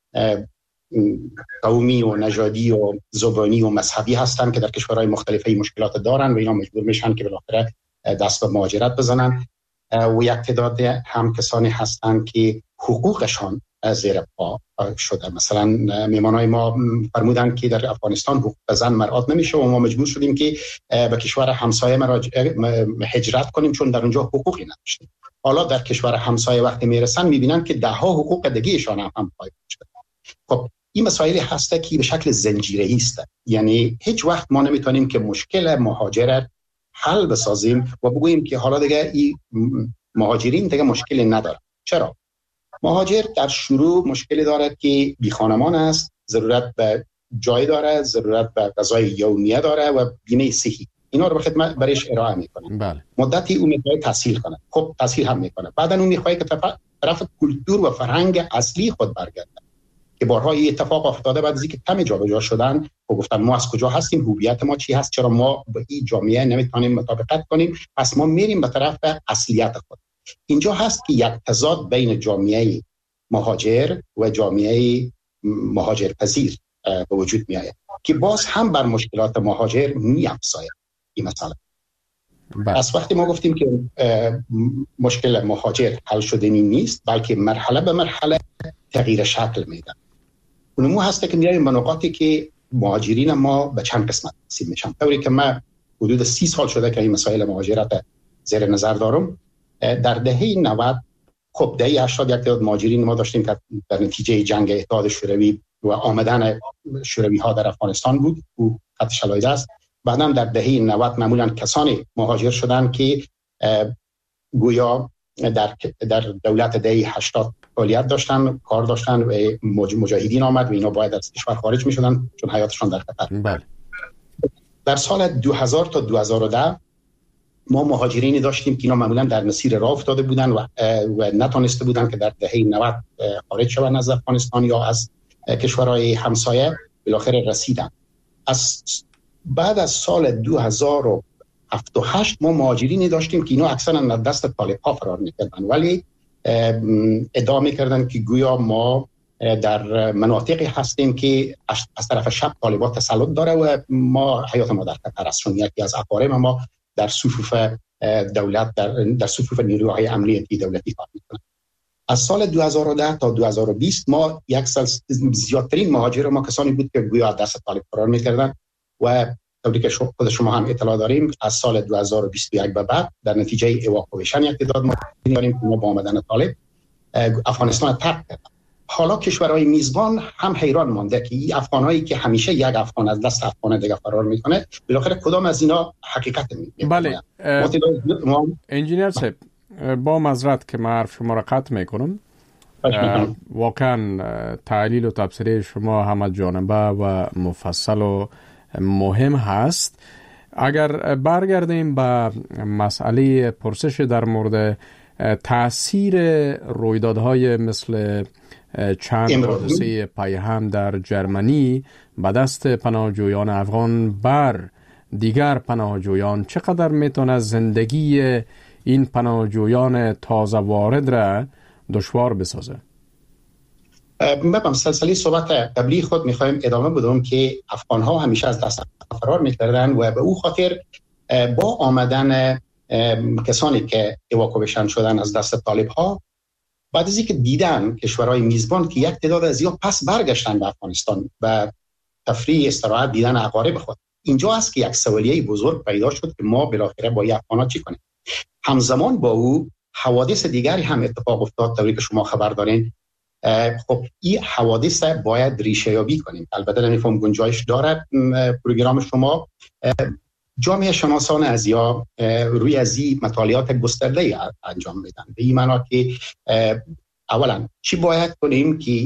قومی و نژادی و زبانی و مذهبی هستن که در کشورهای مختلفی مشکلات دارن و اینا مجبور میشن که بالاخره دست به مهاجرت بزنن. و یک تعداد هم کسانی هستن که حقوقشان زیر پا شده. مثلا میمانای ما فرمودن که در افغانستان حقوق زن مراعات نمیشه و ما مجبور شدیم که به کشور همسایه هجرت کنیم چون در اونجا حقوقی نداشتیم. حالا در کشور همسایه وقتی میرسن میبینن که ده ها حقوق دیگه‌شان هم هم پایین شده. خب این مسائلی هسته که به شکل زنجیره‌ای است. یعنی هیچ وقت ما نمیتونیم که مشکل مهاجرت حل بسازیم و بگوییم که حالا دیگه این مهاجرین دیگه مشکلی نداره. چرا؟ مهاجر در شروع مشکلی دارد که بی خانمان است، ضرورت به جای داره، ضرورت به غذای یومیه داره و بیمه صحی. اینا رو به خدمت برایش ارائه میکنه. بله. مدتی اون میخواد تحصیل کنه. خب تحصیل هم میکنه. بعدا اون میخواد که طرف, طرف کلتور و فرهنگ اصلی خود برگرده. که بارها این اتفاق افتاده بعد از اینکه کمی جابجا شدن و گفتن ما از کجا هستیم، هویت ما چی هست، چرا ما با این جامعه نمیتونیم مطابقت کنیم، پس ما میریم به طرف اصلیت خود. اینجا هست که یک تضاد بین جامعه مهاجر و جامعه مهاجر پذیر به وجود می آید که باز هم بر مشکلات مهاجر می افزاید این مسئله. پس وقتی ما گفتیم که مشکل مهاجر حل شدنی نیست بلکه مرحله به مرحله تغییر شکل میده. اونمو هسته که میاریم به نقاطی که مهاجرین ما به چند قسمت تقسیم میشن. طوری که من حدود سی سال شده که این مسائل مهاجرت زیر نظر دارم. در دهه نود خب دهه هشتاد یک تعداد مهاجرین ما داشتیم که در نتیجه جنگ اتحاد شوروی و آمدن شوروی ها در افغانستان بود و خط شلایده است. بعدم در دهه نود معمولا کسانی مهاجر شدن که گویا در در دولت دهه هشتاد فعالیت داشتن، کار داشتن و مجاهدین آمد و اینا باید از کشور خارج می شدن چون حیاتشان در خطر. بله. در سال دو هزار تا دو هزار و ده ما مهاجرینی داشتیم که اینا معمولا در مسیر راه افتاده بودن و, و نتونسته بودن که در دهه نود خارج شوند از افغانستان یا از کشورهای همسایه، بالاخره رسیدن. از بعد از سال دو هزار و هفت و هشت ما مهاجرینی داشتیم که اینا اکثرا در دست طالب‌ها فرار می‌کردن، ولی ادعا می‌کردن که گویا ما در مناطقی هستیم که از طرف شب طالبان تسلط داره و ما حیات ما در خطر است، چون یکی از اقارب ما در صفوف دولت در, در صفوف نیروهای امنیتی دولتی کار می‌کنه. از سال دو هزار و ده تا دو هزار و بیست ما یک سال زیادترین مهاجر ما کسانی بود که گویا دست طالب فرار می‌کردن و طوری که خود شما هم اطلاع داریم از سال دو هزار و بیست و یک به بعد در نتیجه ایواکویشن یک تعداد ما داریم که ما با آمدن طالب افغانستان ترک کردن. حالا کشورهای میزبان هم حیران مانده که این افغانایی که همیشه یک افغان از دست افغان دیگه فرار میکنه بالاخره کدام از اینا حقیقت میگه. بله ما... انجینیر صاحب با معذرت که من حرف شما را قطع میکنم، واقعا تحلیل و تبصره شما همه جانبه و مفصل و مهم هست. اگر برگردیم به مسئله پرسش در مورد تأثیر رویدادهای مثل چند حادثه پیهم در جرمنی به دست پناهجویان افغان بر دیگر پناهجویان، چقدر میتونه زندگی این پناهجویان تازه وارد را دشوار بسازه؟ ببینم سلسله صحبت قبلی خود میخوایم ادامه بدم که افغان ها همیشه از دست فرار میکردن و به او خاطر با آمدن کسانی که ایواکویشن شدن از دست طالب ها، بعد از اینکه دیدن کشورهای میزبان که یک تعداد از اینا پس برگشتن به افغانستان و تفریح استراحت دیدن اقارب خود، اینجا است که یک سوالیه بزرگ پیدا شد که ما بالاخره با افغانا چی کنیم. همزمان با او حوادث دیگری هم اتفاق افتاد طوری که شما خبر دارین. خب این حوادث باید ریشه یابی کنیم. البته نمیفهم گنجایش داره پروگرام شما. جامعه شناسان ازیا روی از این مطالعات گسترده انجام میدن، به این معنا که اولا چی باید کنیم که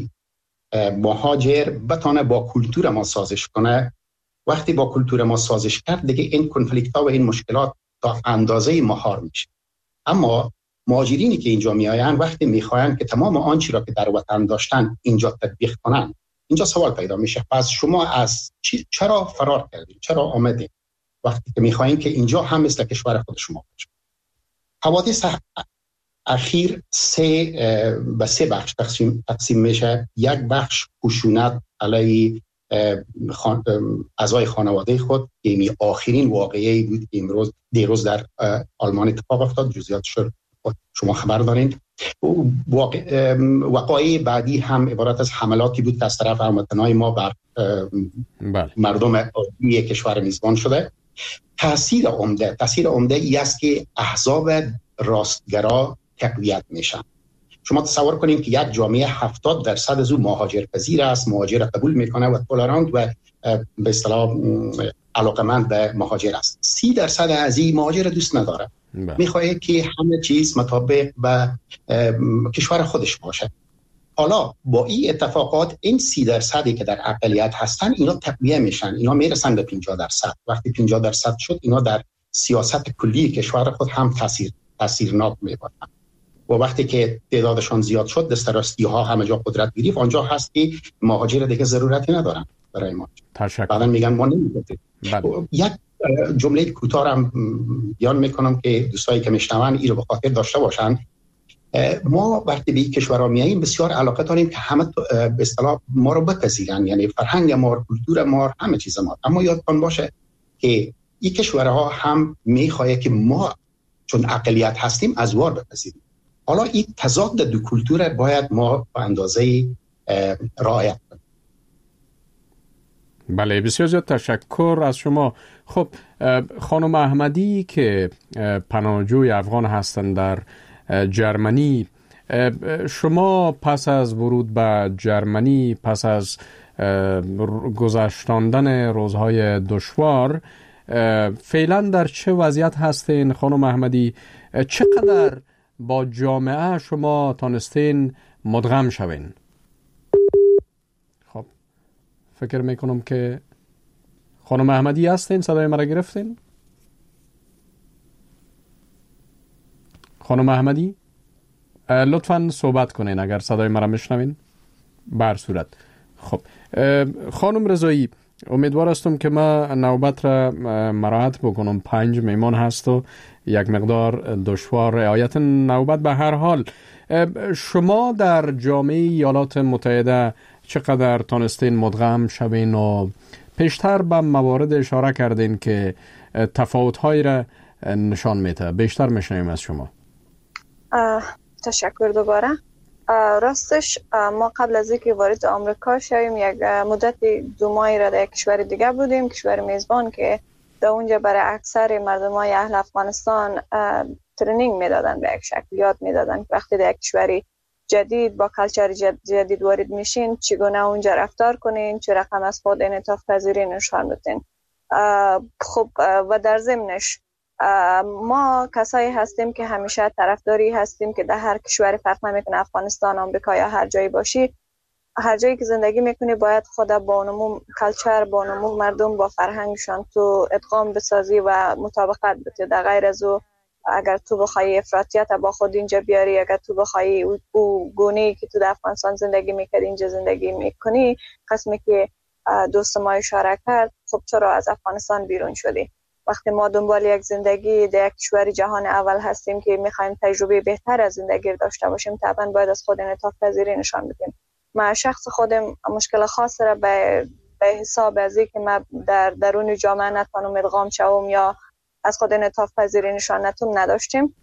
مهاجر بتونه با کلتور ما سازش کنه. وقتی با کلتور ما سازش کرد دیگه این کنفلیکت ها و این مشکلات تا اندازه مهار میشه. اما مهاجرینی که اینجا میآیند وقتی میخواین که تمام آنچه را که در وطن داشتن اینجا تطبیق کنن، اینجا سوال پیدا میشه پس شما از چرا فرار کردید؟ چرا آمدید؟ وقتی که میخواین که اینجا هم مثل کشور خود شما باشه. حوادث اخیر سه به سه بخش تقسیم تقسیم میشه. یک بخش خشونت علیه خان... اعضای خانواده خود که می آخرین واقعی بود که امروز دیروز در آلمان اتفاق افتاد، جزئیاتش شما خبر دارین. واقع... وقایع بعدی هم عبارت از حملاتی بود که از طرف هموطنان ما بر بله. مردم عادی کشور میزبان شده. تاثیر عمده تاثیر عمده ای است که احزاب راستگرا تقویت میشن. شما تصور کنید که یک جامعه هفتاد درصد از او مهاجر پذیر است، مهاجر قبول میکنه و تولرانت و به اصطلاح علاقمند به مهاجر است. سی درصد از این مهاجر دوست نداره، میخواد که همه چیز مطابق به کشور خودش باشه. حالا با این اتفاقات این سی درصدی که در اقلیت هستن اینا تقویه میشن، اینا میرسن به پنجاه درصد. وقتی پنجاه درصد شد اینا در سیاست کلی کشور خود هم تاثیر تاثیرناک میباشن و وقتی که تعدادشان زیاد شد دسترسی ها همه جا قدرت گرفت. آنجا هست که مهاجر دیگه ضرورتی ندارن برای ما. بعدن میگن ما نمیگیم. یک جمله کوتاه هم بیان میکنم که دوستایی که میشنون این رو به خاطر داشته باشن. ما وقتی به این کشورها میاییم بسیار علاقه داریم که همه به اصطلاح ما رو بپذیرن، یعنی فرهنگ ما، کلتور ما، همه چیز ما. اما یادتان باشه که این کشورها هم میخواد که ما چون اقلیت هستیم ازوار بپذیریم. حالا این تضاد دو کلتور باید ما به اندازه رعایت کنیم. بله، بسیار زیاد تشکر از شما. خب خانم احمدی که پناهجوی افغان هستند در جرمنی، شما پس از ورود به جرمنی، پس از گذشتاندن روزهای دشوار، فعلا در چه وضعیت هستین خانم احمدی؟ چقدر با جامعه شما تانستین مدغم شوین؟ خب فکر میکنم که خانم احمدی هستین، صدای مرا گرفتین؟ خانم احمدی لطفاً صحبت کنین اگر صدای مرا میشنوین. بر صورت. خب خانم رضایی، امیدوار هستم که ما نوبت را مراحت بکنم. پنج میمان هست و یک مقدار دشوار رعایت نوبت. به هر حال شما در جامعه ایالات متحده چقدر تانستین مدغم شوین و پیشتر به موارد اشاره کردین که تفاوت‌هایی را نشان میده؟ بیشتر میشنویم از شما. تشکر دوباره. راستش ما قبل از اینکه وارد آمریکا شویم یک مدت دو ماهی را در کشور دیگه بودیم، کشور میزبان، که در اونجا برای اکثر مردمای اهل افغانستان ترینینگ میدادن، به یک شکل یاد میدادن که وقتی در یک کشوری جدید با کلچر جدید وارد میشین چگونه اونجا رفتار کنین، چه رقم از خود انعطاف پذیری نشان بدین. خب و در ضمنش ما کسایی هستیم که همیشه طرفداری هستیم که در هر کشور فرق نمیکنه، افغانستان، آمریکا یا هر جایی باشی، هر جایی که زندگی میکنی باید خود با نمو کلچر، با نمو مردم، با فرهنگشان تو ادغام بسازی و مطابقت بده. در غیر از او اگر تو بخوای افراطیت با خود اینجا بیاری، اگر تو بخوای او, او گونه‌ای که تو در افغانستان زندگی میکردی اینجا زندگی میکنی، قسمی که دوست ما اشاره کرد، خب چرا از افغانستان بیرون شدی؟ وقتی ما دنبال یک زندگی در یک کشور جهان اول هستیم که میخوایم تجربه بهتر از زندگی داشته باشیم، طبعا باید از خود انعطاف پذیری نشان بدیم. من شخص خودم مشکل خاص را به به حساب از اینکه من در درون جامعه نتونم ادغام شوم یا از خود انعطاف پذیری نشان ندم نداشتیم.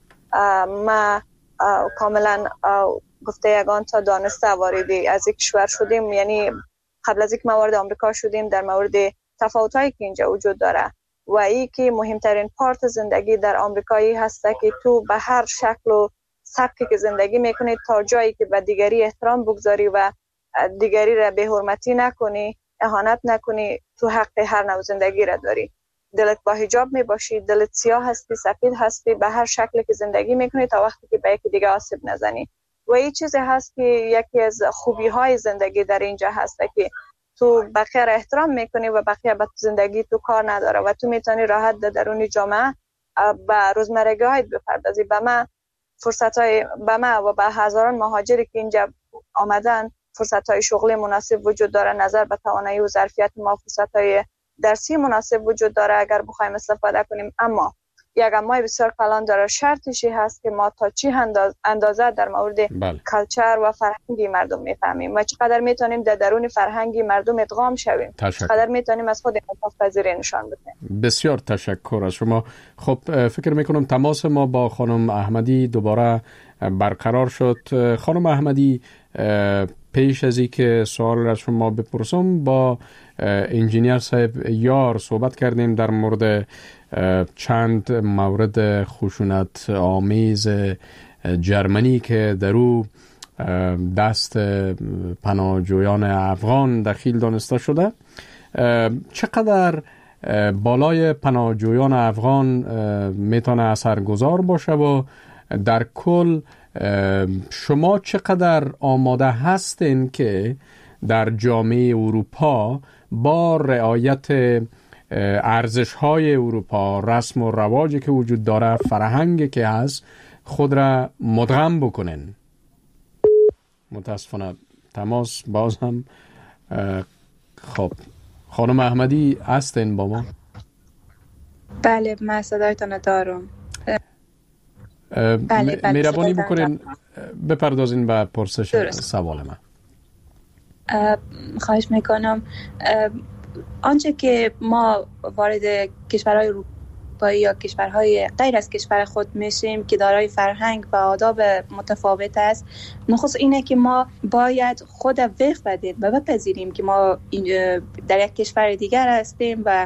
ما کاملا گفته یگان تا دانسته واردی از یک کشور شدیم، یعنی قبل از اینکه ما وارد آمریکا شدیم در مورد تفاوت‌هایی که اینجا وجود داره و ای که مهمترین پارت زندگی در آمریکایی هست که تو به هر شکل و سبکی که زندگی میکنی تا جایی که به دیگری احترام بگذاری و دیگری را به حرمتی نکنی، اهانت نکنی، تو حق هر نوع زندگی را داری. دلت با حجاب می باشی، دلت سیاه هستی، سفید هستی، به هر شکلی که زندگی میکنی تا وقتی که به یکی دیگه آسیب نزنی. و این چیزی هست که یکی از خوبی های زندگی در اینجا هست که تو بقیه را احترام میکنی و بقیه به زندگی تو کار نداره و تو میتونی راحت در درون جامعه به روزمرگی هایت بپردازی. به ما فرصت های به ما و به هزاران مهاجری که اینجا آمدن فرصت های شغلی مناسب وجود داره، نظر به توانایی و ظرفیت ما فرصت های درسی مناسب وجود داره اگر بخوایم استفاده کنیم. اما یک امای بسیار کلان داره، شرطشی هست که ما تا چی انداز اندازه در مورد بله. کلچر و فرهنگی مردم میفهمیم و چقدر میتونیم در درون فرهنگی مردم ادغام شویم، چقدر میتونیم از خود انعطاف پذیری نشان بدیم. بسیار تشکر از شما. خب فکر میکنم تماس ما با خانم احمدی دوباره برقرار شد. خانم احمدی، پیش از اینکه سوال را شما بپرسم با انجینیر صاحب یار صحبت کردیم در مورد چند مورد خشونت آمیز جرمنی که در او دست پناهجویان افغان دخیل دانسته شده. چقدر بالای پناهجویان افغان میتونه اثرگذار باشه و در کل شما چقدر آماده هستین که در جامعه اروپا با رعایت ارزش‌های اروپا، رسم و رواجی که وجود داره، فرهنگی که هست، خود را مدغم بکنین؟ متاسفانه تماس باز هم. خب خانم احمدی هستین با ما؟ بله من صدایتان دارم. بله بله مهربانی بکنین بپردازین به پرسش درست. سوال من. خواهش میکنم. آنچه که ما وارد کشورهای اروپایی یا کشورهای غیر از کشور خود میشیم که دارای فرهنگ و آداب متفاوت است، نخست اینه که ما باید خود وقت بدیم و بپذیریم که ما در یک کشور دیگر هستیم و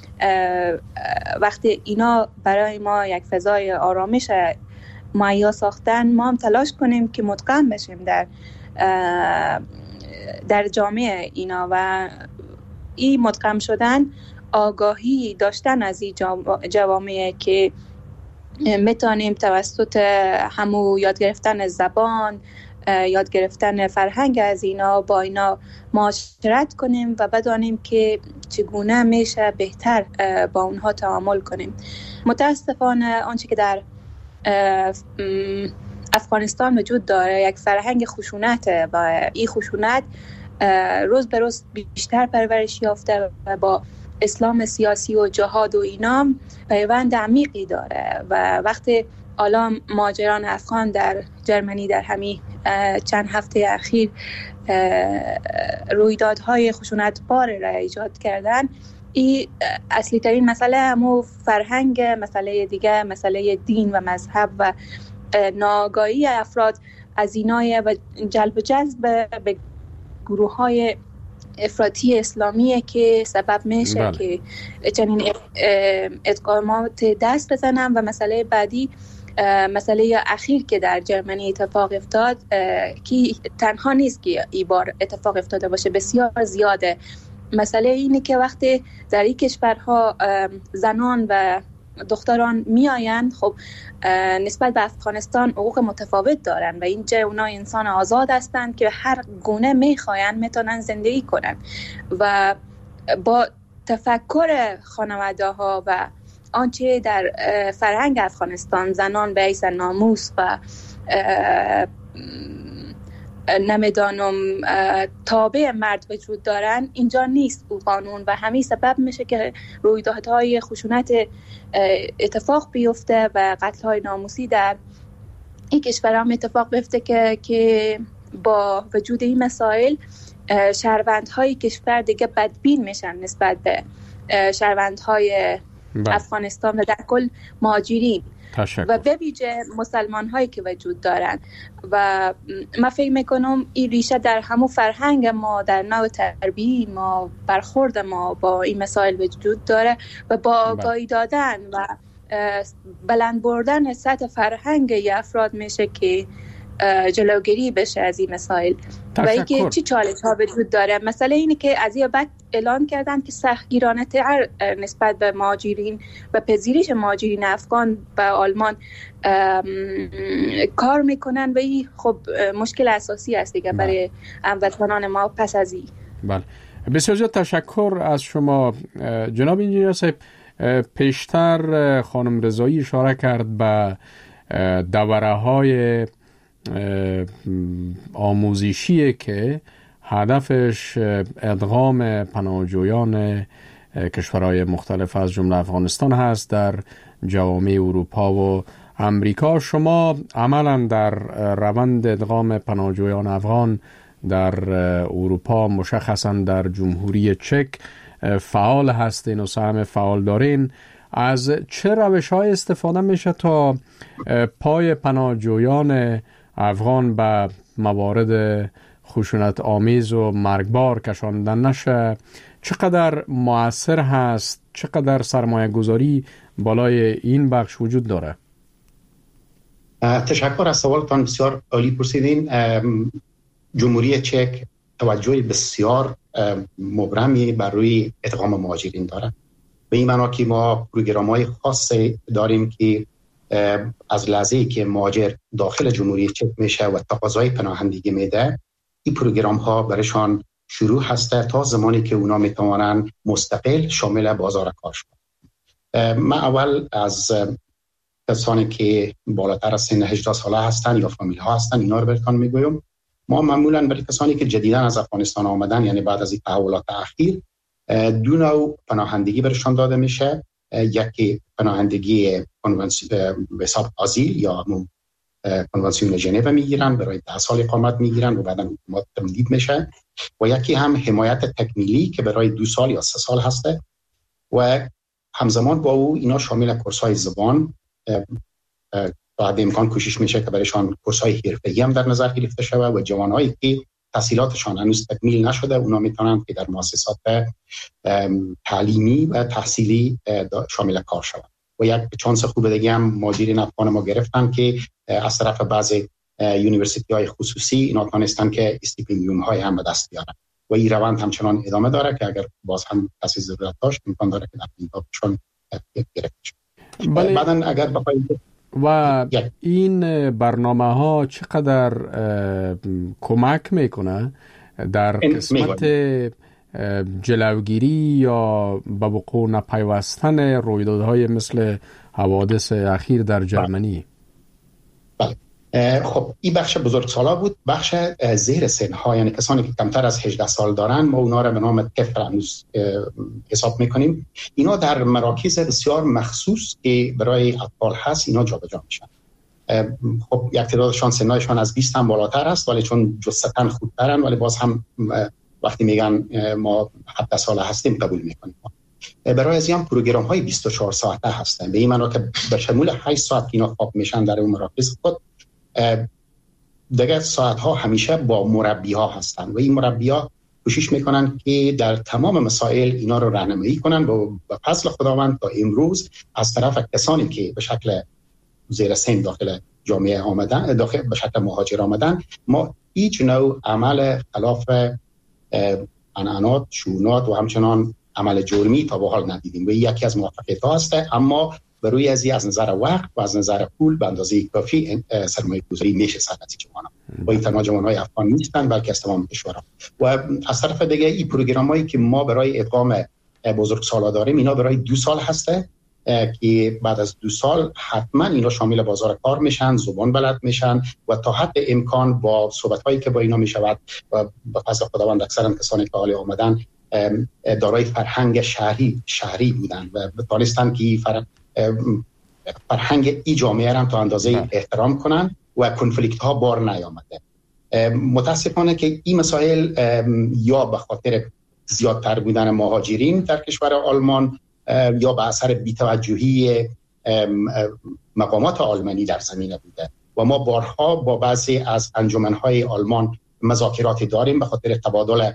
وقتی اینا برای ما یک فضای آرامش مهیا ساختن، ما هم تلاش کنیم که مدغم بشیم در در جامعه اینا و این مدغم شدن آگاهی داشتن از این جوامع که میتونیم توسط همو یاد گرفتن زبان، یاد گرفتن فرهنگ از اینا با اینا معاشرت کنیم و بدانیم که چگونه میشه بهتر با اونها تعامل کنیم. متاسفانه آنچه که در افغانستان وجود داره یک فرهنگ خشونت و این خشونت روز به روز بیشتر پرورش یافته و با اسلام سیاسی و جهاد و اینام پیوند عمیقی داره و وقتی حالا مهاجران افغان در جرمنی در همین چند هفته اخیر رویدادهای خشونتبار را ایجاد کردن، این اصلی ترین مسئله همو فرهنگ، مسئله دیگه مسئله دین و مذهب و ناآگاهی افراد از اینای و جلب و جذب به گروه های افراطی اسلامیه که سبب میشه بله. که چنین ادغامات دست بزنن. و مسئله بعدی مسئله اخیر که در جرمنی اتفاق افتاد که تنها نیست که این بار اتفاق افتاده باشه، بسیار زیاده. مسئله اینه که وقتی در این کشورها زنان و دختران میآیند، خب نسبت به افغانستان حقوق متفاوت دارن و اینجا اونا انسان آزاد هستند که هر گونه میخواین میتونن زندگی کنن و با تفکر خانواده ها و آنچه در فرهنگ افغانستان زنان به حیث ناموس و نمیدانم تابع مرد وجود دارن، اینجا نیست او قانون و همین سبب میشه که رویدادهای خشونت اتفاق بیفته و قتل‌های ناموسی در این کشورها اتفاق بیفته که که با وجود این مسائل شهروندهای کشور دیگه بدبین میشن نسبت به شهروندهای افغانستان و در کل مهاجرین و به ویژه مسلمان هایی که وجود دارن. و من فکر میکنم این ریشه در همون فرهنگ ما، در نوع تربیت ما، برخورد ما با این مسائل وجود داره و با آگاهی دادن و بلند بردن سطح فرهنگ افراد میشه که جلوگیری بشه از این مسائل. و اینکه چی چالش ها وجود داره، مسئله اینه که از این بعد اعلان کردن که سختگیرانه تر نسبت به مهاجرین و پذیرش مهاجرین افغان به آلمان کار میکنن و این خب مشکل اساسی است دیگه برای هموطنان ما پس از این. بله، بسیار زیاد تشکر از شما جناب انجینیر صاحب. پیشتر خانم رضایی اشاره کرد به دوره های آموزشی که هدفش ادغام پناهجویان کشورهای مختلف از جمله افغانستان هست در جوامع اروپا و امریکا. شما عملا در روند ادغام پناهجویان افغان در اروپا، مشخصا در جمهوری چک، فعال هستین و سهم فعال دارین. از چه روش‌های استفاده میشه تا پای پناهجویان افغان به موارد خشونت آمیز و مرگبار کشاندن نشه؟ چقدر مؤثر هست؟ چقدر سرمایه گذاری بالای این بخش وجود داره؟ تشکر از سوالتان، بسیار عالی پرسیدین. جمهوری چک توجه بسیار مبرمی بر روی ادغام مهاجرین داره. به این معنا که ما پروگرام‌های خاصی داریم که از لحظه‌ای که مهاجر داخل جمهوری چک میشه و تقاضای پناهندگی میده، این پروگرام ها برشان شروع هسته تا زمانی که اونا میتوانن مستقل شامل بازار کار شدن. من اول از کسانی که بالاتر از سن هجده ساله هستن یا فامیل ها هستن اینا رو براتون میگویم. ما معمولا برای کسانی که جدیداً از افغانستان آمدن، یعنی بعد از این تحولات اخیر، دو نوع پناهندگی برشان داده میشه. یکی پناهندگی کنوانسیون به حساب آزیل یا کنوانسیون ژنو میگیرن، برای ده سال اقامت میگیرن و بعدا اقامت تمدید میشه. و یکی هم حمایت تکمیلی که برای دو سال یا سه سال هسته و همزمان با او اینا شامل کورس‌های زبان بعد امکان کوشش میشه که برایشان کورس‌های حرفه‌ای هم در نظر گرفته شود و جوانایی که تحصیلاتشان هنوز تکمیل نشده اونا میتونن که در مؤسسات تعلیمی و تحصیلی شامل کار شود. و یک چانس خوب دیگه هم مهاجرین افغان ما گرفتن که از طرف بعضی یونیورسیتی های خصوصی اینا تونستن که استیپندیوم های هم به دست بیارن و این روند همچنان ادامه داره که اگر باز هم کسی ضرورت داشت امکان داره که در اینجاشون گرفته شود. بعدن اگر بخواید و این برنامه ها چقدر کمک میکنه در قسمت جلوگیری یا به وقوع نپیوستن رویدادهای مثل حوادث اخیر در جرمنی؟ خب این بخش بزرگسالا بود. بخش زیر سن ها، یعنی کسانی که کمتر از هجده سال دارن، ما اونا را به نام طفل هنوز حساب میکنیم. اینا در مراکز بسیار مخصوص که برای اطفال هست اینا جابجا میشن. خب یک تعدادشان سنایشان از بیست هم بالاتر است، ولی چون جثتاً خودترن، ولی باز هم وقتی میگن ما هفده ساله هستیم قبول میکنیم. برای از این پروگرام های بیست و چهار ساعته هستن، به این معنی که به شمول هشت ساعت اینا خواب میشن در اون مراکز خود. دیگه ساعت ها همیشه با مربی ها هستن و این مربی ها کوشش میکنن که در تمام مسائل اینا رو راهنمایی کنن و به فضل خداوند تا امروز از طرف کسانی که به شکل زیر سن داخل جامعه آمدن، داخل به شکل مهاجر آمدن، ما هیچ نوع عمل خلاف عنعنات، شونات و همچنان عمل جرمی تا به حال ندیدیم و یکی از موفقیت ها هست. اما بروی از از نظر وقت و از نظر پول به اندازه کافی سرمایه گذاری میشه سر از جوانان و این تنها جوانای افغان نیستن بلکه از تمام کشورها. و از طرف دیگه این پروگرامایی که ما برای ادغام بزرگسالا داریم اینا برای دو سال هسته که بعد از دو سال حتما اینا شامل بازار کار میشن، زبان بلد میشن و تا حد امکان با صحبت‌هایی که با اینا میشود و به فضل خداوند اکثرا کسانی که حالی آمدن دارای فرهنگ شهری شهری بودن و تانستن که فرهنگ فرهنگ ای جامعه را تا اندازه احترام کنن و کنفلیکت ها بار نیامده. متاسفانه که این مسائل یا به خاطر زیادتر بودن مهاجرین در کشور آلمان یا به اثر بی‌توجهی مقامات آلمانی در زمینه بوده و ما بارها با بعضی از انجمن‌های آلمان مذاکراتی داریم به خاطر تبادل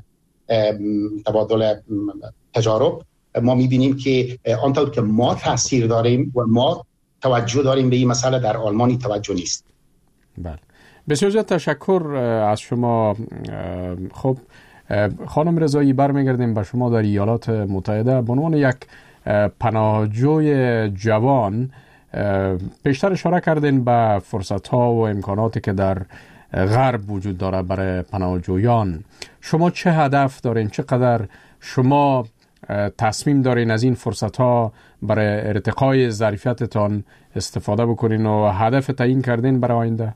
تبادل تجارب. ما می‌بینیم که آنطور که ما تاثیر داریم و ما توجه داریم به این مسئله، در آلمانی توجه نیست. بله، بسیار زیاد تشکر از شما. خب خانم رضایی، برمیگردیم به شما. در ایالات متحده به عنوان یک پناهجوی جوان پیشتر اشاره کردین به فرصت‌ها و امکاناتی که در غرب وجود داره برای پناهجویان. شما چه هدف دارین؟ چقدر شما تصمیم دارین از این فرصت‌ها برای ارتقای ظرفیتتان استفاده بکنین و هدف تعیین کردین برای آینده؟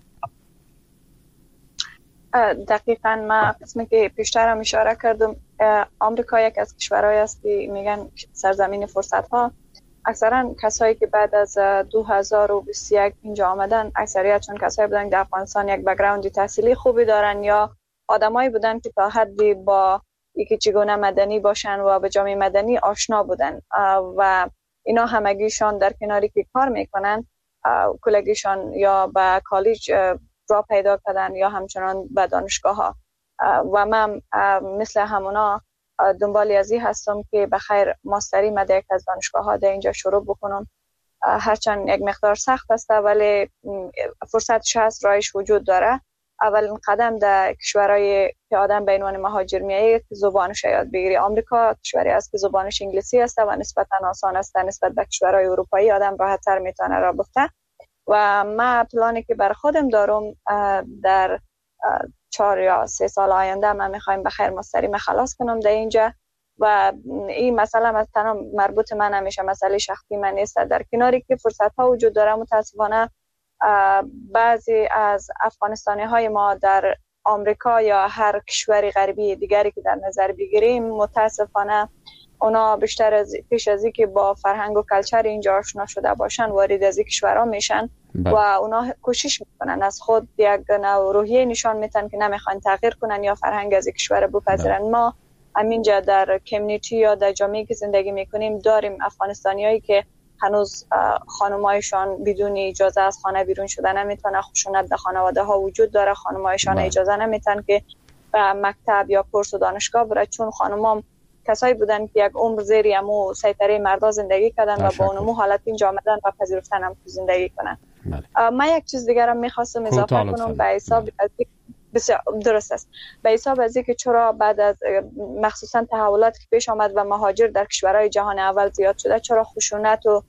دقیقاً ما قسمی که پیشتر هم اشاره کردم، آمریکا یک از کشورهایی است که میگن سرزمین فرصت‌ها. اکثرا کسایی که بعد از دو هزار و بیست و یک اینجا آمدن اکثریتشون کسایی بودن که در افغانستان یک بک‌گراند تحصیلی خوبی دارن یا آدمایی بودن که تا حدی با یکی چگونه مدنی باشن و به جامعه مدنی آشنا بودن و اینا همگیشان در کناری که کار میکنن کلگیشان یا به کالج را پیدا کردن یا همچنان به دانشگاه ها و من مثل همونا دنبالی ازی هستم که بخیر ماستری مده یک از دانشگاه ها در اینجا شروع بکنم. هرچند یک مقدار سخت است ولی فرصتش هست، رایش وجود داره. اولین قدم در کشورهای که آدم به عنوان مهاجر میاد که زبانش یاد بگیری. آمریکا کشوری است که زبانش انگلیسی است و نسبتا آسان است نسبت به کشورهای اروپایی، آدم راحت‌تر میتونه راه بفته. و من پلانی که بر خودم دارم در چهار یا سه سال آینده من میخوایم بخیر مستری من خلاص کنم در اینجا و این مسئله مثلا مربوط من نمیشه، مسئله شخصی من نیست. در کناری که فرصت ها وجود داره متاسفانه بعضی از افغانستانی های ما در آمریکا یا هر کشور غربی دیگری که در نظر بگیریم متاسفانه اونا بیشتر از پیش از اینکه با فرهنگ و کلچر اینجا آشنا شده باشن وارد از این کشورها میشن و اونا کوشش میکنن از خود یک نوع روحیه نشان میتن که نمیخوان تغییر کنن یا فرهنگ از این کشور بپذیرن. ما همینجا در کمیونیتی یا در جامعه که زندگی میکنیم داریم افغانستانیایی که هنوز خانمایشان بدون اجازه از خانه بیرون شدن نمیتونه. خشونت در خانواده ها وجود داره، خانمایشان اجازه نمیتن که به مکتب یا کورس و دانشگاه بره چون خانمام کسایی بودن که یک عمر زیر امو سیطره مردا زندگی کردن و با اونمو حالت اینجا آمدن و پذیرفتن هم زندگی کنن. من یک چیز دیگر هم میخواستم اضافه کنم به حساب بسیار درست است به حساب از اینکه چرا بعد از مخصوصا تحولات که پیش آمد و مهاجر در کشورهای جهان اول زیاد شده چرا خشونت و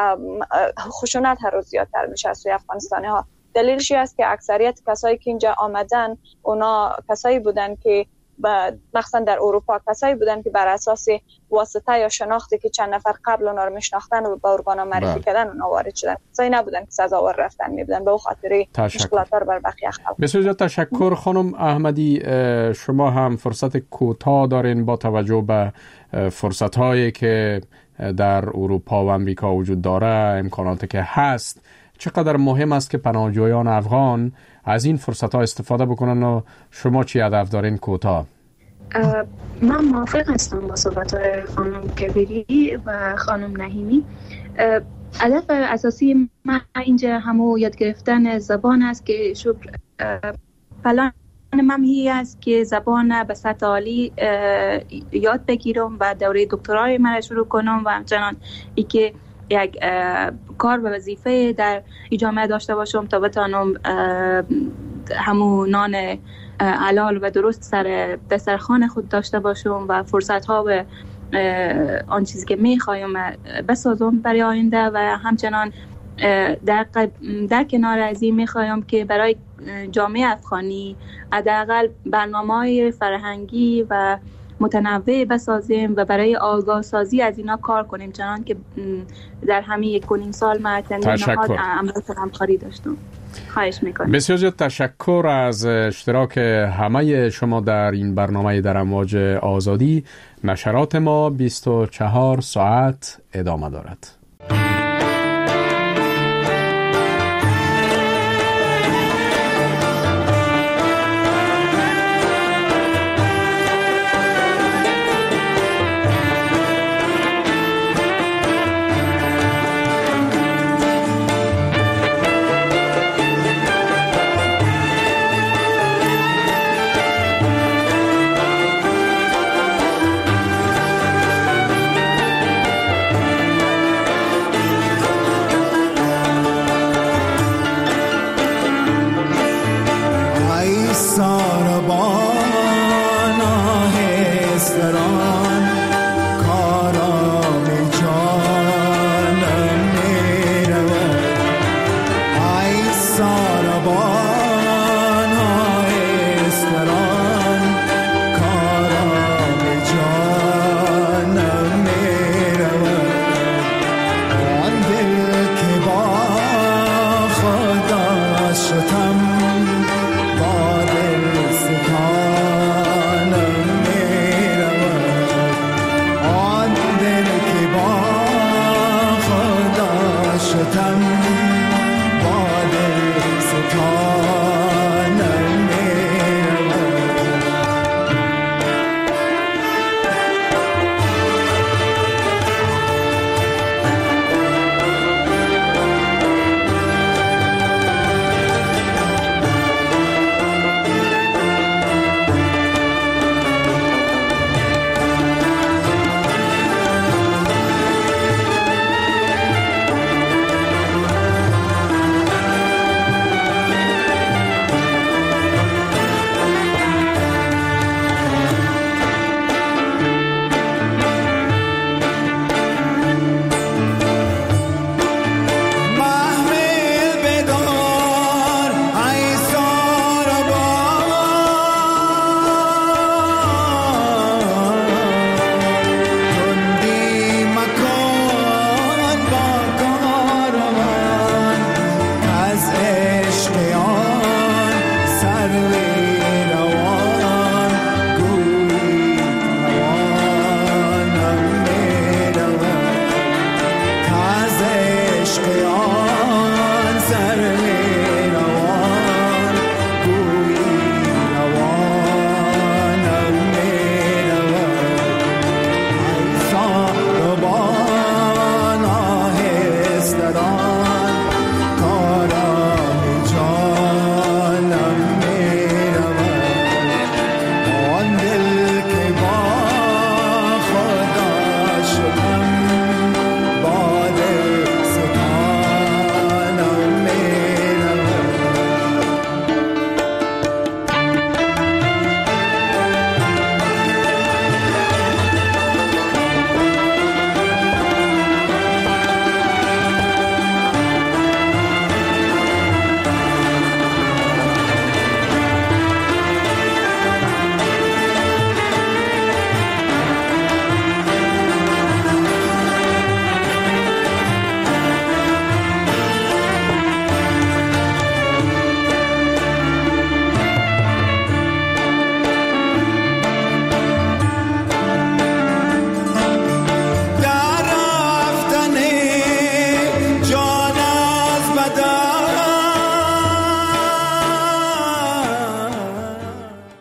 خشونت هر روز زیادتر میشه از سوی افغانستانی ها. دلیلش است که اکثریت کسایی که اینجا آمدن اونا کسایی بودن که مخصوصا در اروپا کسایی بودن که بر اساس واسطه یا شناختی که چند نفر قبل اونا رو میشناختن و با ارگانا معرفی کردن اونا وارد شدن. کسایی نبودن که سزاوار رفتن میبودن، به خاطر مشکلات بر بقیه خلق. بسیار تشکر خانم احمدی. شما هم فرصت کوتاه دارین با توجه به فرصت‌هایی که در اروپا و امریکا وجود داره، امکاناتی که هست، چقدر مهم است که پناهجویان افغان از این فرصت‌ها استفاده بکنن و شما چی هدف دارین کوتاه؟ من موافق هستم با صحبت‌های خانم کبیری و خانم نحیمی. هدف اساسی من اینجا همو یاد گرفتن زبان است که شکر پلان من هی است که زبان به سطح عالی یاد بگیرم و دوره دکترای من شروع کنم و همچنان ای که یک کار و وظیفه در جامعه داشته باشم تا بتانم همون نان حلال و درست سر دسترخوان خود داشته باشم و فرصت ها و آن چیزی که میخوایم بسازم برای آینده و همچنان در, در کنار از این میخوایم که برای جامعه افغانی حداقل برنامه‌های فرهنگی و متنوع بسازیم و برای آگاه سازی از اینا کار کنیم، چنان که در همین یک و نیم سال ما چندین نهاد عملیات همکاری داشتم. خواهش میکنم. بسیار زیاد تشکر از اشتراک همه شما در این برنامه در امواج آزادی. نشرات ما بیست و چهار ساعت ادامه دارد. Sarabana hai sarabana